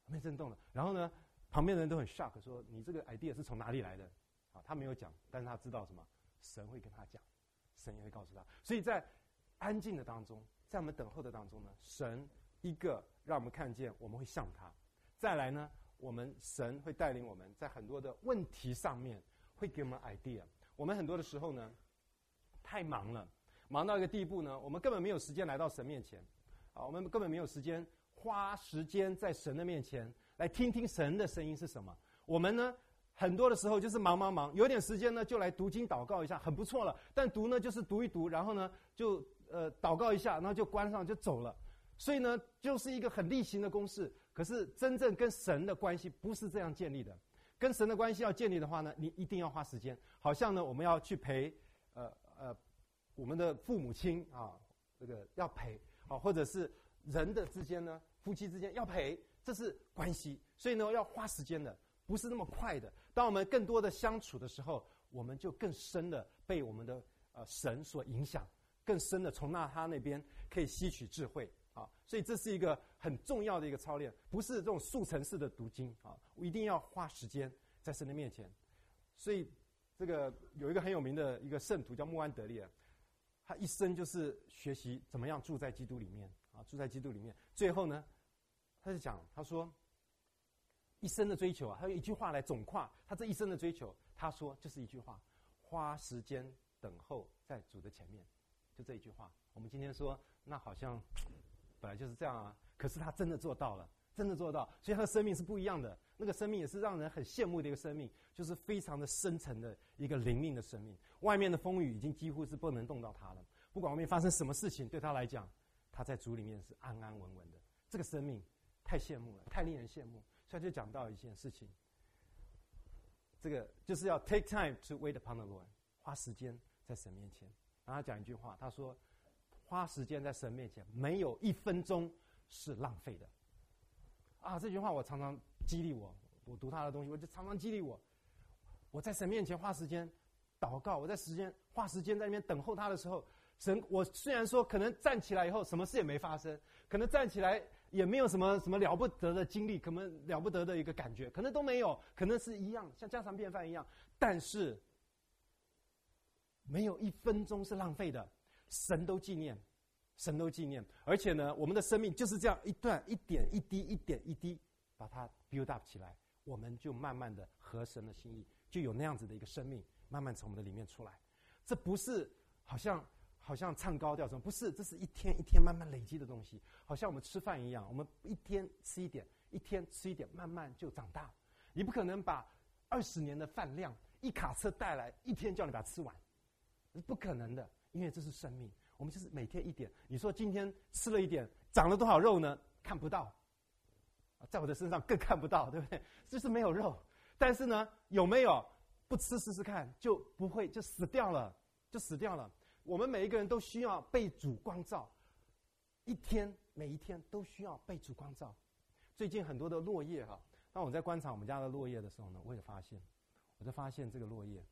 没震动了。然后呢，旁边的人都很 shock， 说你这个 idea 是从哪里来的？啊，他没有讲，但是他知道什么？神会跟他讲，神也会告诉他。所以在安静的当中，在我们等候的当中呢，神一个让我们看见我们会像他，再来呢，我们神会带领我们在很多的问题上面会给我们 idea。我们很多的时候呢，太忙了，忙到一个地步呢，我们根本没有时间来到神面前，啊，我们根本没有时间花时间在神的面前来听听神的声音是什么。我们呢，很多的时候就是忙忙忙，有点时间呢就来读经祷告一下，很不错了。但读呢就是读一读，然后呢就呃祷告一下，然后就关上就走了。所以呢，就是一个很例行的公事。可是真正跟神的关系不是这样建立的。跟神的关系要建立的话呢，你一定要花时间。好像呢，我们要去陪呃呃我们的父母亲啊，这个要陪啊，或者是人的之间呢，夫妻之间要陪，这是关系。所以呢，要花时间的，不是那么快的。当我们更多的相处的时候，我们就更深的被我们的呃神所影响，更深的从那他那边可以吸取智慧。啊，所以这是一个很重要的一个操练，不是这种速成式的读经啊，我一定要花时间在神的面前。所以这个有一个很有名的一个圣徒叫穆安德烈，他一生就是学习怎么样住在基督里面啊，住在基督里面。最后呢，他就讲，他说一生的追求啊，他有一句话来总括他这一生的追求，他说就是一句话：花时间等候在主的前面，就这一句话。我们今天说，那好像本来就是这样啊，可是他真的做到了，真的做到，所以他的生命是不一样的。那个生命也是让人很羡慕的一个生命，就是非常的深沉的一个灵命的生命。外面的风雨已经几乎是不能动到他了，不管外面发生什么事情，对他来讲，他在主里面是安安稳稳的。这个生命太羡慕了，太令人羡慕。所以他就讲到一件事情，这个就是要 take time to wait upon the Lord， 花时间在神面前。然后他讲一句话，他说，花时间在神面前，没有一分钟是浪费的。啊，这句话我常常激励我，我读他的东西，我就常常激励我。我在神面前花时间祷告，我在时间花时间在那边等候他的时候，神，我虽然说可能站起来以后什么事也没发生，可能站起来也没有什么什么了不得的经历，可能了不得的一个感觉，可能都没有，可能是一样，像家常便饭一样，但是没有一分钟是浪费的。神都纪念，神都纪念，而且呢，我们的生命就是这样一段一点一滴一点一滴把它 build up 起来，我们就慢慢的合神的心意，就有那样子的一个生命慢慢从我们的里面出来。这不是好像好像唱高调什么，不是，这是一天一天慢慢累积的东西，好像我们吃饭一样，我们一天吃一点，一天吃一点，慢慢就长大。你不可能把二十年的饭量一卡车带来，一天叫你把它吃完，是不可能的。因为这是生命，我们就是每天一点。你说今天吃了一点，长了多少肉呢？看不到，在我的身上更看不到，对不对？就是没有肉。但是呢，有没有不吃试试看，就不会就死掉了，就死掉了。我们每一个人都需要被主光照，一天每一天都需要被主光照。最近很多的落叶哈，当我在观察我们家的落叶的时候呢，我也发现，我就发现这个落叶。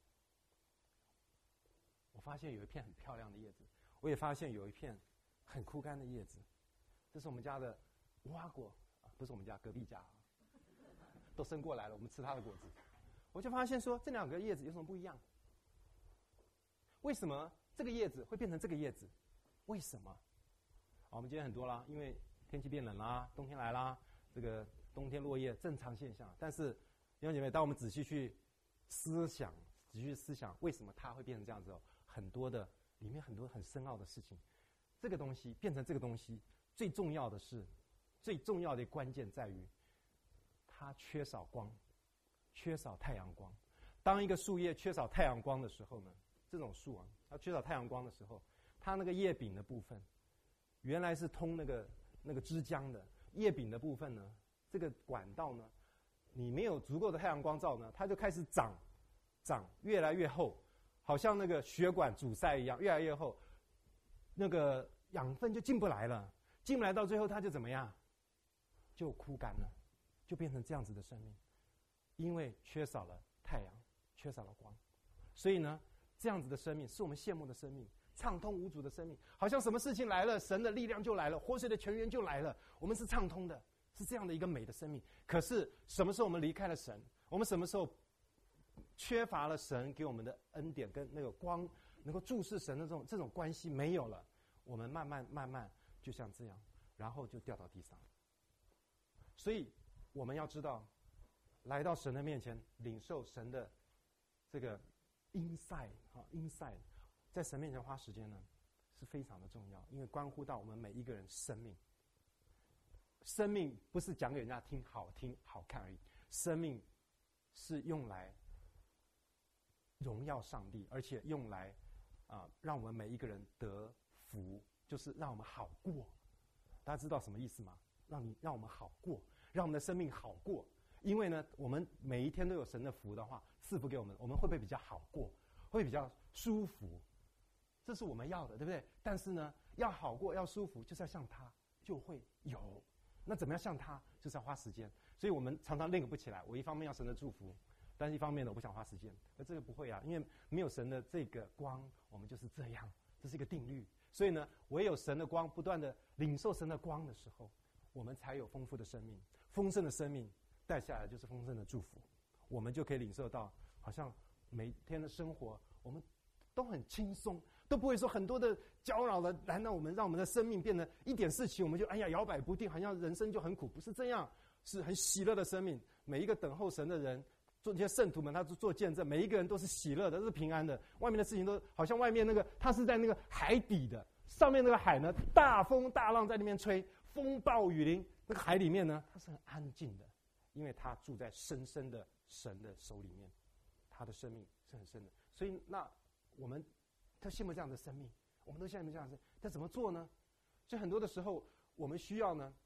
我发现有一片很漂亮的叶子，我也发现有一片很枯干的叶子。这是我们家的无花果，不是我们家，隔壁家，都生过来了，我们吃它的果子。我就发现说，这两个叶子有什么不一样？为什么这个叶子会变成这个叶子？为什么？好，我们今天很多啦，因为天气变冷啦，冬天来啦，这个冬天落叶正常现象。但是弟兄姐妹，当我们仔细去思想，仔细去思想为什么它会变成这样子哦？很多的里面很多很深奥的事情，这个东西变成这个东西，最重要的是，最重要的关键在于，它缺少光，缺少太阳光。当一个树叶缺少太阳光的时候呢，这种树啊，它缺少太阳光的时候，它那个叶柄的部分，原来是通那个那个枝浆的，叶柄的部分呢，这个管道呢，你没有足够的太阳光照呢，它就开始长，长越来越厚。好像那个血管阻塞一样，越来越厚，那个养分就进不来了，进不来到最后它就怎么样？就枯干了，就变成这样子的生命，因为缺少了太阳，缺少了光，所以呢，这样子的生命是我们羡慕的生命，畅通无阻的生命，好像什么事情来了，神的力量就来了，活水的泉源就来了，我们是畅通的， 是这样的一个美的生命。可是什么时候我们离开了神，我们什么时候缺乏了神给我们的恩典跟那个光，能够注视神的这种这种关系没有了，我们慢慢慢慢就像这样，然后就掉到地上。所以我们要知道，来到神的面前，领受神的这个 inside 啊 inside， 在神面前花时间呢，是非常的重要，因为关乎到我们每一个人生命。生命不是讲给人家听好听好看而已，生命是用来荣耀上帝，而且用来啊、呃，让我们每一个人得福，就是让我们好过。大家知道什么意思吗？让你让我们好过，让我们的生命好过。因为呢，我们每一天都有神的福的话，赐福给我们，我们会不会比较好过？会比较舒服？这是我们要的，对不对？但是呢，要好过，要舒服，就是要像他，就会有。那怎么样像他？就是要花时间。所以我们常常练不起来。我一方面要神的祝福，但是一方面呢，我不想花时间。而这个不会啊，因为没有神的这个光，我们就是这样，这是一个定律。所以呢，唯有神的光，不断的领受神的光的时候，我们才有丰富的生命，丰盛的生命带下来就是丰盛的祝福，我们就可以领受到，好像每天的生活我们都很轻松，都不会说很多的搅扰的来让我们让我们的生命变得一点事情我们就哎呀摇摆不定，好像人生就很苦，不是这样，是很喜乐的生命。每一个等候神的人，做这些圣徒们，他做见证，每一个人都是喜乐的，都是平安的。外面的事情都好像外面那个他是在那个海底的，上面那个海呢，大风大浪在那边吹，风暴雨淋，那个海里面呢，他是很安静的，因为他住在深深的神的手里面，他的生命是很深的。所以那我们他羡慕这样的生命，我们都羡慕这样的生命，但怎么做呢？所以很多的时候我们需要呢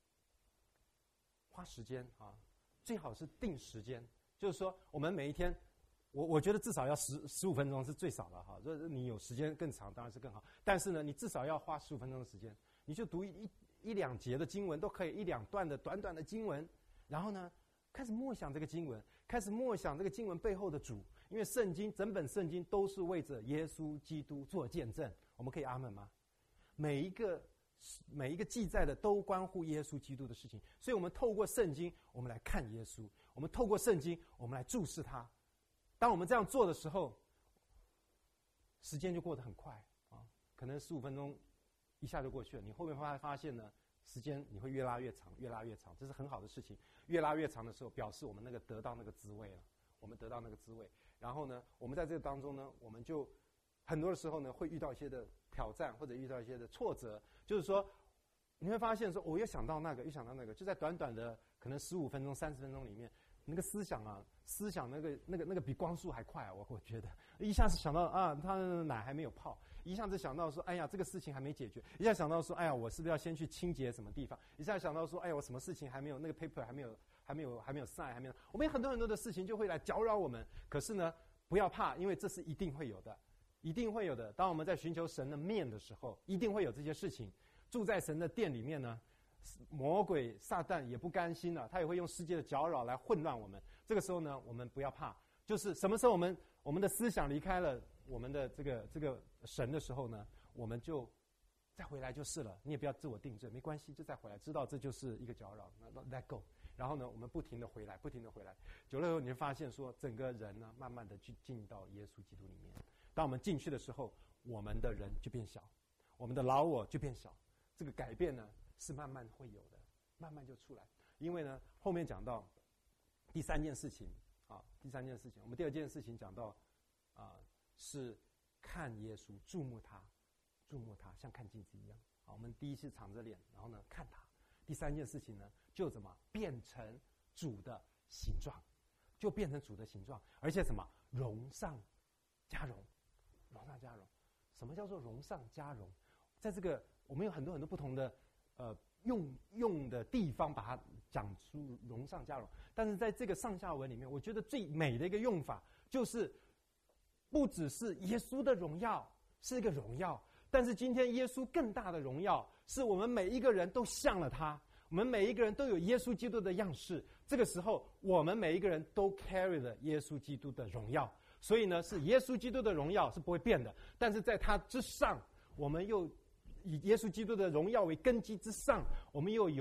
花时间啊，最好是定时间，就是说我们每一天，我我觉得至少要十十五分钟是最少的哈。如果你有时间更长当然是更好，但是呢你至少要花十五分钟的时间，你就读一一两节的经文都可以，一两段的短短的经文，然后呢开始默想这个经文，开始默想这个经文背后的主。因为圣经整本圣经都是为着耶稣基督做见证，我们可以阿们吗？每一个每一个记载的都关乎耶稣基督的事情，所以我们透过圣经我们来看耶稣，我们透过圣经我们来注视他。当我们这样做的时候，时间就过得很快啊，可能十五分钟一下就过去了。你后面发发现呢，时间你会越拉越长，越拉越长，这是很好的事情。越拉越长的时候，表示我们那个得到那个滋味了，我们得到那个滋味。然后呢，我们在这个当中呢，我们就很多的时候呢，会遇到一些的挑战，或者遇到一些的挫折。就是说，你会发现说，我又想到那个，又想到那个，就在短短的可能十五分钟、三十分钟里面，那个思想啊，思想那个那个那个比光速还快啊！我我觉得一下子想到啊，他的奶还没有泡，一下子想到说，哎呀，这个事情还没解决，一下想到说，哎呀，我是不是要先去清洁什么地方？一下想到说，哎呀，我什么事情还没有，那个 paper 还没有。还没有还没有晒，还没有，我们有很多很多的事情就会来搅扰我们。可是呢，不要怕，因为这是一定会有的，一定会有的。当我们在寻求神的面的时候，一定会有这些事情。住在神的殿里面呢，魔鬼撒旦也不甘心了，他也会用世界的搅扰来混乱我们。这个时候呢，我们不要怕，就是什么时候我们我们的思想离开了我们的这个这个神的时候呢，我们就再回来就是了。你也不要自我定罪，没关系，就再回来，知道这就是一个搅扰，那 let go。然后呢，我们不停的回来，不停的回来，久了以后，你会发现说，整个人呢，慢慢的去进到耶稣基督里面。当我们进去的时候，我们的人就变小，我们的老我就变小。这个改变呢，是慢慢会有的，慢慢就出来。因为呢，后面讲到第三件事情啊，第三件事情，我们第二件事情讲到啊，是看耶稣，注目他，注目他，像看镜子一样。好，我们第一次敞着脸，然后呢，看他。第三件事情呢，就怎么变成主的形状，就变成主的形状，而且什么荣上加荣，荣上加荣。什么叫做荣上加荣？在这个我们有很多很多不同的呃用用的地方，把它讲出荣上加荣。但是在这个上下文里面，我觉得最美的一个用法，就是不只是耶稣的荣耀是一个荣耀，但是今天耶稣更大的荣耀，是我们每一个人都像了他，我们每一个人都有耶稣基督的样式。这个时候，我们每一个人都 carry 了耶稣基督的荣耀，所以呢，是耶稣基督的荣耀是不会变的。但是在他之上，我们又以耶稣基督的荣耀为根基之上，我们又有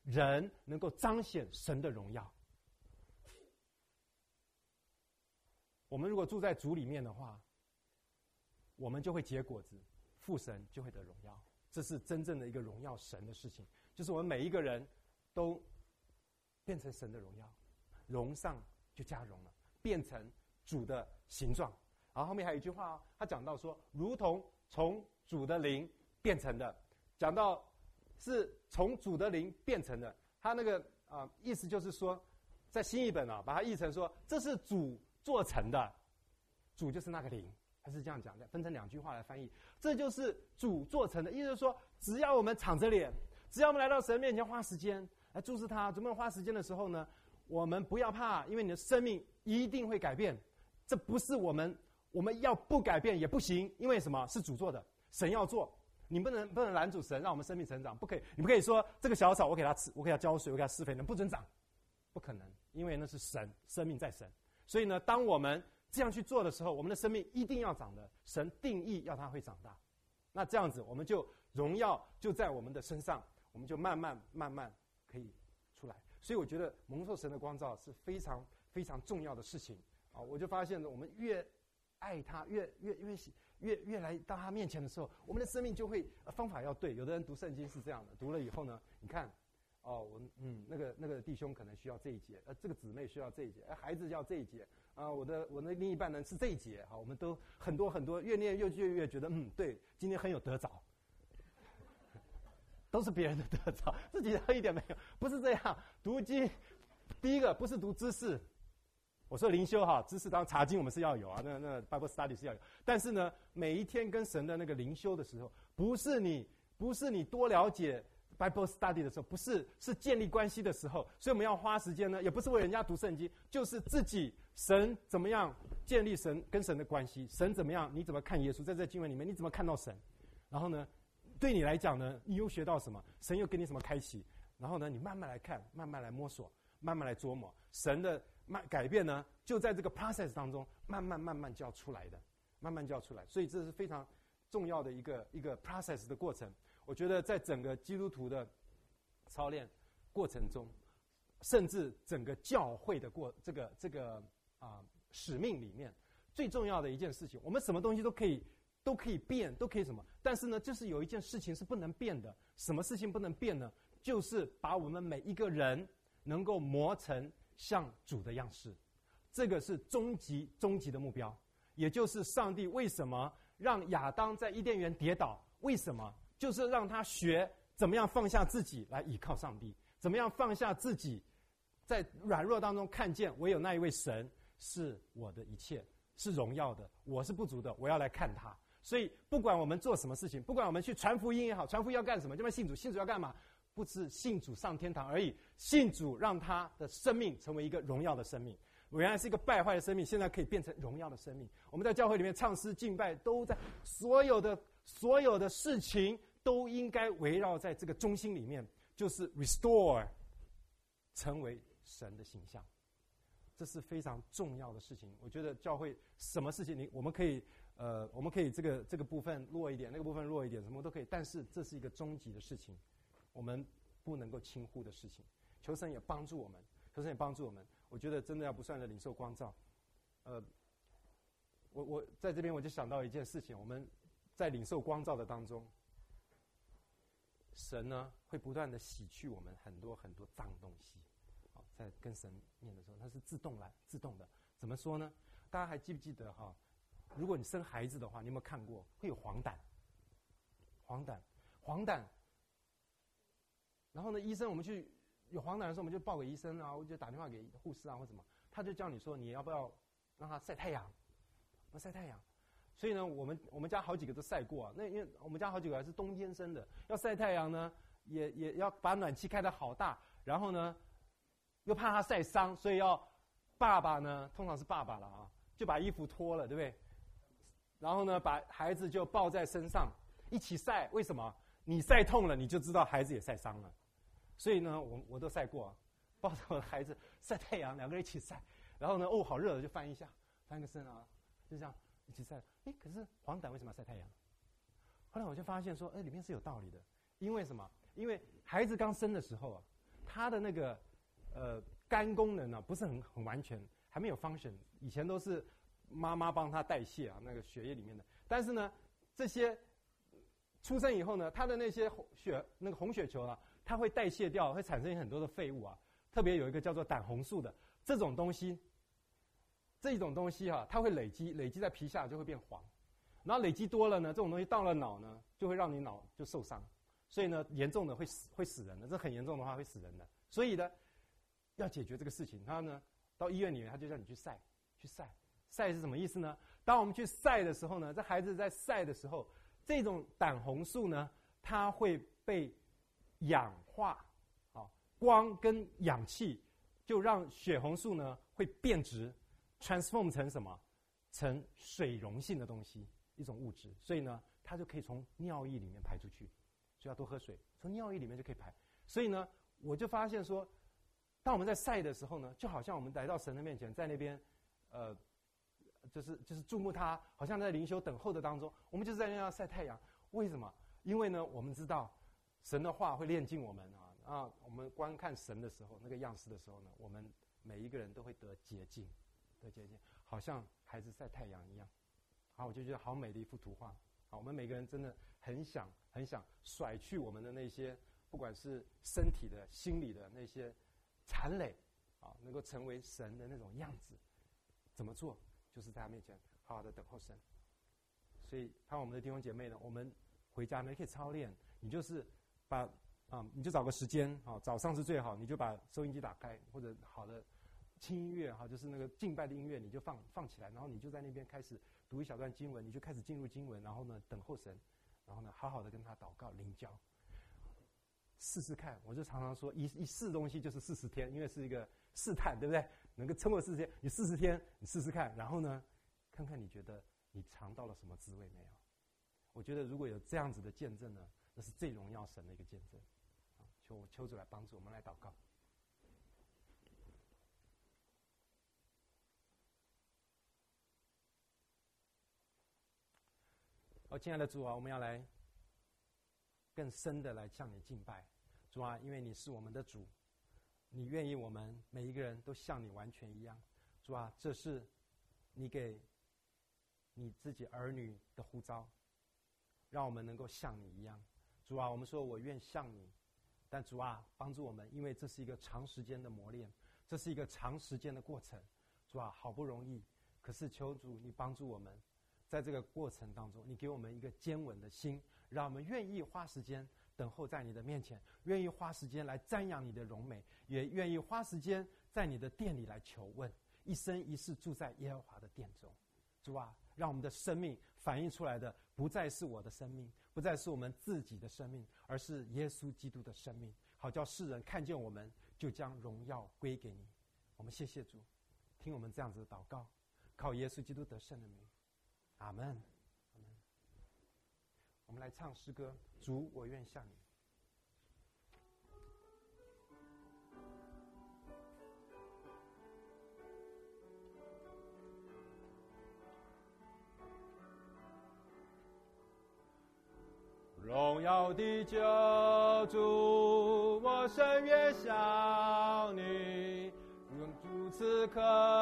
人能够彰显神的荣耀。我们如果住在主里面的话，我们就会结果子，父神就会得荣耀。这是真正的一个荣耀神的事情，就是我们每一个人都变成神的荣耀，荣上就加荣了，变成主的形状。然后后面还有一句话、哦、他讲到说，如同从主的灵变成的，讲到是从主的灵变成的。他那个啊、呃、意思就是说，在新译本啊，把它译成说，这是主做成的，主就是那个灵，他是这样讲的，分成两句话来翻译。这就是主做成的，意思是说，只要我们敞着脸，只要我们来到神面前花时间来注视他，准备花时间的时候呢，我们不要怕，因为你的生命一定会改变。这不是我们我们要不改变也不行，因为什么？是主做的，神要做，你不能不能拦阻神让我们生命成长，不可以。你不可以说这个小草我给它吃，我给它浇水，我给它施肥，能不准长？不可能，因为那是神，生命在神。所以呢，当我们这样去做的时候，我们的生命一定要长的，神定义要它会长大。那这样子，我们就荣耀就在我们的身上，我们就慢慢慢慢可以出来。所以我觉得蒙受神的光照是非常非常重要的事情啊！我就发现我们越爱他，越越越越越来到他面前的时候，我们的生命就会、呃、方法要对。有的人读圣经是这样的，读了以后呢，你看。哦，我嗯，那个那个弟兄可能需要这一节，呃，这个姊妹需要这一节，呃，孩子要这一节，啊、呃，我的我的另一半呢是这一节，好，我们都很多很多，越念越越越觉得，嗯，对，今天很有得着，都是别人的得着，自己的一点没有，不是这样。读经，第一个不是读知识，我说灵修哈，知识当然查经我们是要有啊，那那 Bible study 是要有，但是呢，每一天跟神的那个灵修的时候，不是你不是你多了解。Bible study 的时候，不是是建立关系的时候，所以我们要花时间呢，也不是为人家读圣经，就是自己神怎么样建立神跟神的关系，神怎么样，你怎么看耶稣，在这经文里面你怎么看到神，然后呢，对你来讲呢，你又学到什么，神又给你什么开启，然后呢，你慢慢来看，慢慢来摸索，慢慢来琢磨，神的慢改变呢，就在这个 process 当中，慢慢慢慢就要出来的，慢慢就要出来，所以这是非常重要的一个一个 process 的过程。我觉得在整个基督徒的操练过程中，甚至整个教会的过这个这个啊、呃、使命里面，最重要的一件事情，我们什么东西都可以都可以变，都可以什么？但是呢，就是有一件事情是不能变的。什么事情不能变呢？就是把我们每一个人能够磨成像主的样式，这个是终极终极的目标。也就是上帝为什么让亚当在伊甸园跌倒？为什么？就是让他学怎么样放下自己来倚靠上帝，怎么样放下自己，在软弱当中看见唯有那一位神是我的一切，是荣耀的，我是不足的，我要来看他。所以不管我们做什么事情，不管我们去传福音也好，传福音要干什么？就要信主，信主要干嘛？不是信主上天堂而已，信主让他的生命成为一个荣耀的生命。我原来是一个败坏的生命，现在可以变成荣耀的生命。我们在教会里面唱诗敬拜，都在所有的所有的事情都应该围绕在这个中心里面，就是 restore， 成为神的形象。这是非常重要的事情。我觉得教会什么事情你我们可以呃我们可以这个这个部分弱一点，那个部分弱一点，什么都可以，但是这是一个终极的事情，我们不能够轻忽的事情。求神也帮助我们，求神也帮助我们。我觉得真的要不断的领受光照。呃，我我在这边我就想到一件事情，我们在领受光照的当中，神呢会不断的洗去我们很多很多脏东西。好，在跟神念的时候，它是自动来自动的。怎么说呢？大家还记不记得哈？如果你生孩子的话，你有没有看过会有黄疸？黄疸，黄疸。然后呢，医生我们去有黄疸的时候，我们就报给医生啊，或者打电话给护士啊，或什么，他就叫你说你要不要让他晒太阳，要晒太阳。所以呢，我们我们家好几个都晒过啊。那因为我们家好几个还是冬天生的，要晒太阳呢，也也要把暖气开得好大，然后呢，又怕他晒伤，所以要爸爸呢，通常是爸爸了啊，就把衣服脱了，对不对？然后呢，把孩子就抱在身上一起晒。为什么？你晒痛了，你就知道孩子也晒伤了。所以呢，我我都晒过、啊，抱着我的孩子晒太阳，两个人一起晒。然后呢，哦，好热，就翻一下，翻个身啊，就这样一起晒。哎，可是黄疸为什么要晒太阳？后来我就发现说，哎，里面是有道理的。因为什么？因为孩子刚生的时候啊， 它的那个呃肝功能呢、啊、不是很很完全，还没有 function。以前都是妈妈帮它代谢啊，那个血液里面的。但是呢，这些出生以后呢，它的那些血那个红血球啊，它会代谢掉，会产生很多的废物啊。特别有一个叫做胆红素的这种东西，这种东西哈、啊，它会累积，累积在皮下就会变黄。然后累积多了呢，这种东西到了脑呢，就会让你脑就受伤。所以呢，严重的会死会死人的，这很严重的话会死人的。所以呢，要解决这个事情，他呢到医院里面，他就叫你去晒，去晒。晒是什么意思呢？当我们去晒的时候呢，这孩子在晒的时候，这种胆红素呢，它会被氧化，好，光跟氧气就让血红素呢会变质 ，transform 成什么？成水溶性的东西，一种物质。所以呢，它就可以从尿液里面排出去。就要多喝水，从尿液里面就可以排。所以呢，我就发现说，当我们在晒的时候呢，就好像我们来到神的面前，在那边，呃，就是就是注目他，好像在灵修等候的当中，我们就是在那样晒太阳。为什么？因为呢，我们知道神的话会炼净我们啊啊！我们观看神的时候，那个样式的时候呢，我们每一个人都会得洁净，得洁净，好像孩子晒太阳一样。好，我就觉得好美的一幅图画。好，我们每个人真的很想很想甩去我们的那些，不管是身体的、心理的那些残累，啊，能够成为神的那种样子。怎么做？就是在他面前好好的等候神。所以，盼望我们的弟兄姐妹呢，我们回家呢可以操练。你就是把啊，你就找个时间啊，早上是最好，你就把收音机打开，或者好的轻音乐哈，就是那个敬拜的音乐，你就放放起来，然后你就在那边开始读一小段经文，你就开始进入经文，然后呢等候神，然后呢好好的跟他祷告灵交，试试看。我就常常说，一一试东西就是四十天，因为是一个试探，对不对？能够撑过四十天，你四十天你试试看，然后呢看看你觉得你尝到了什么滋味没有？我觉得如果有这样子的见证呢，那是最荣耀神的一个见证。求求主来帮助我们，来祷告。哦，亲爱的主啊，我们要来更深的来向你敬拜。主啊，因为你是我们的主，你愿意我们每一个人都像你完全一样。主啊，这是你给你自己儿女的呼召，让我们能够像你一样。主啊，我们说我愿像你，但主啊，帮助我们，因为这是一个长时间的磨练，这是一个长时间的过程。主啊，好不容易，可是求主你帮助我们，在这个过程当中，你给我们一个坚稳的心，让我们愿意花时间等候在你的面前，愿意花时间来瞻仰你的荣美，也愿意花时间在你的殿里来求问，一生一世住在耶和华的殿中。主啊，让我们的生命反映出来的不再是我的生命，不再是我们自己的生命，而是耶稣基督的生命，好叫世人看见我们，就将荣耀归给你。我们谢谢主，听我们这样子的祷告，靠耶稣基督得胜的名，阿们，阿们。我们来唱诗歌，主，我愿像你。荣耀的救主，我深愿向你，如此渴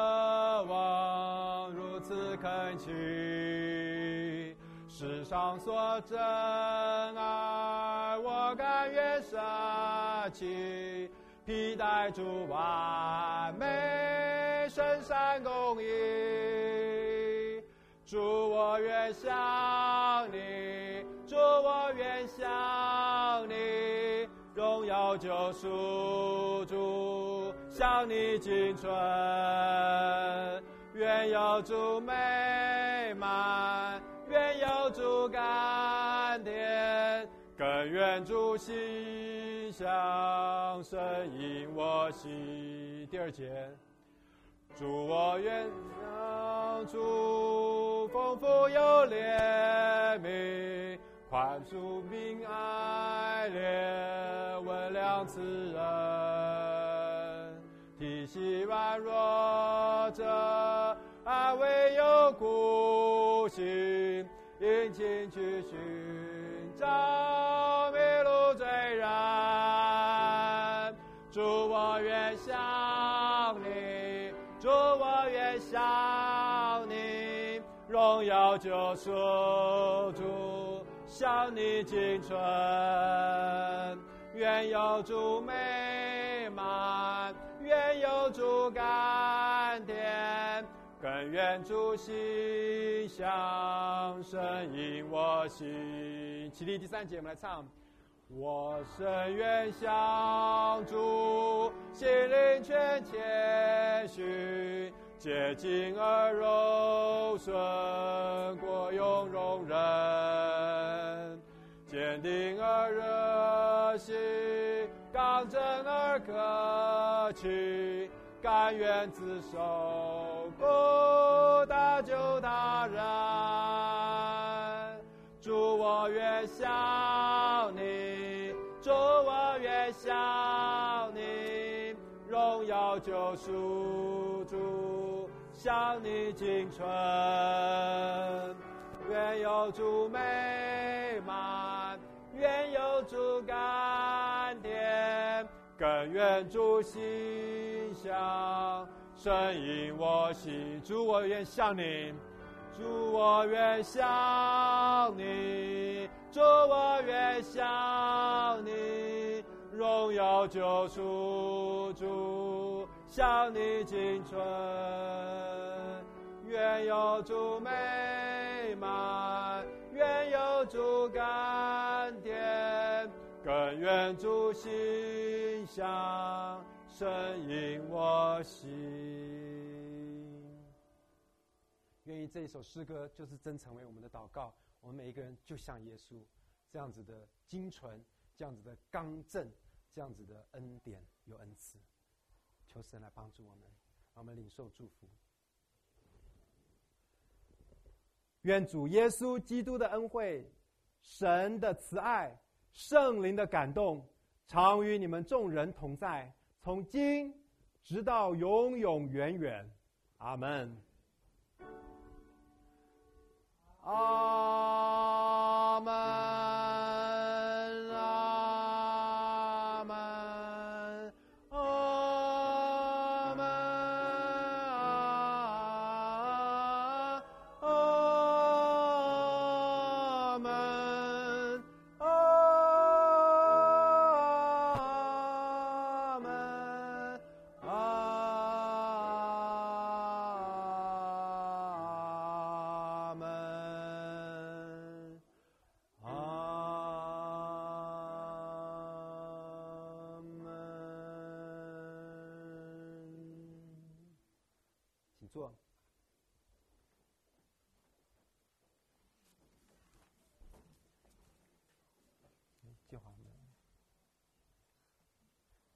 望，如此恳求。世上所真爱，我甘愿舍弃，披戴主完美圣善公义。主，我愿向你，主，我愿向你，荣耀救赎主，向你敬存。愿有主美满，愿有主甘甜，更愿主馨香，深引我心。第二节，主，我愿向主丰富有怜悯，宽恕明爱怜悯良慈人，体恤软弱者，安慰有孤心，殷勤去寻找迷路罪人。 主我愿像你，主我愿像你，荣耀救赎主，向你敬存，愿有主美满，愿有主甘甜，更愿主馨香，深引我心。起立，第三节我们来唱。我深愿向主，心灵全谦虚，洁净而柔顺，过用容忍，坚定而热心，刚正而可取，甘愿自受苦，搭救他人。主我愿像你，主我愿像你，荣耀救赎主，向你敬存，愿有主美满，愿有主甘甜，更愿主馨香，深引我心。主我愿像你，主我愿像你，主我愿像你，荣耀救赎主，向你敬存，愿有主美满，愿有主甘甜，更愿主馨香，深引我心。愿意这一首诗歌就是真成为我们的祷告，我们每一个人就像耶稣这样子的精纯，这样子的刚正，这样子的恩典有恩慈，求神来帮助我们，让我们领受祝福。愿主耶稣基督的恩惠、神的慈爱、圣灵的感动，常与你们众人同在，从今直到永永远远。阿们。阿门，阿门，阿门，阿门，阿门，阿门。请坐。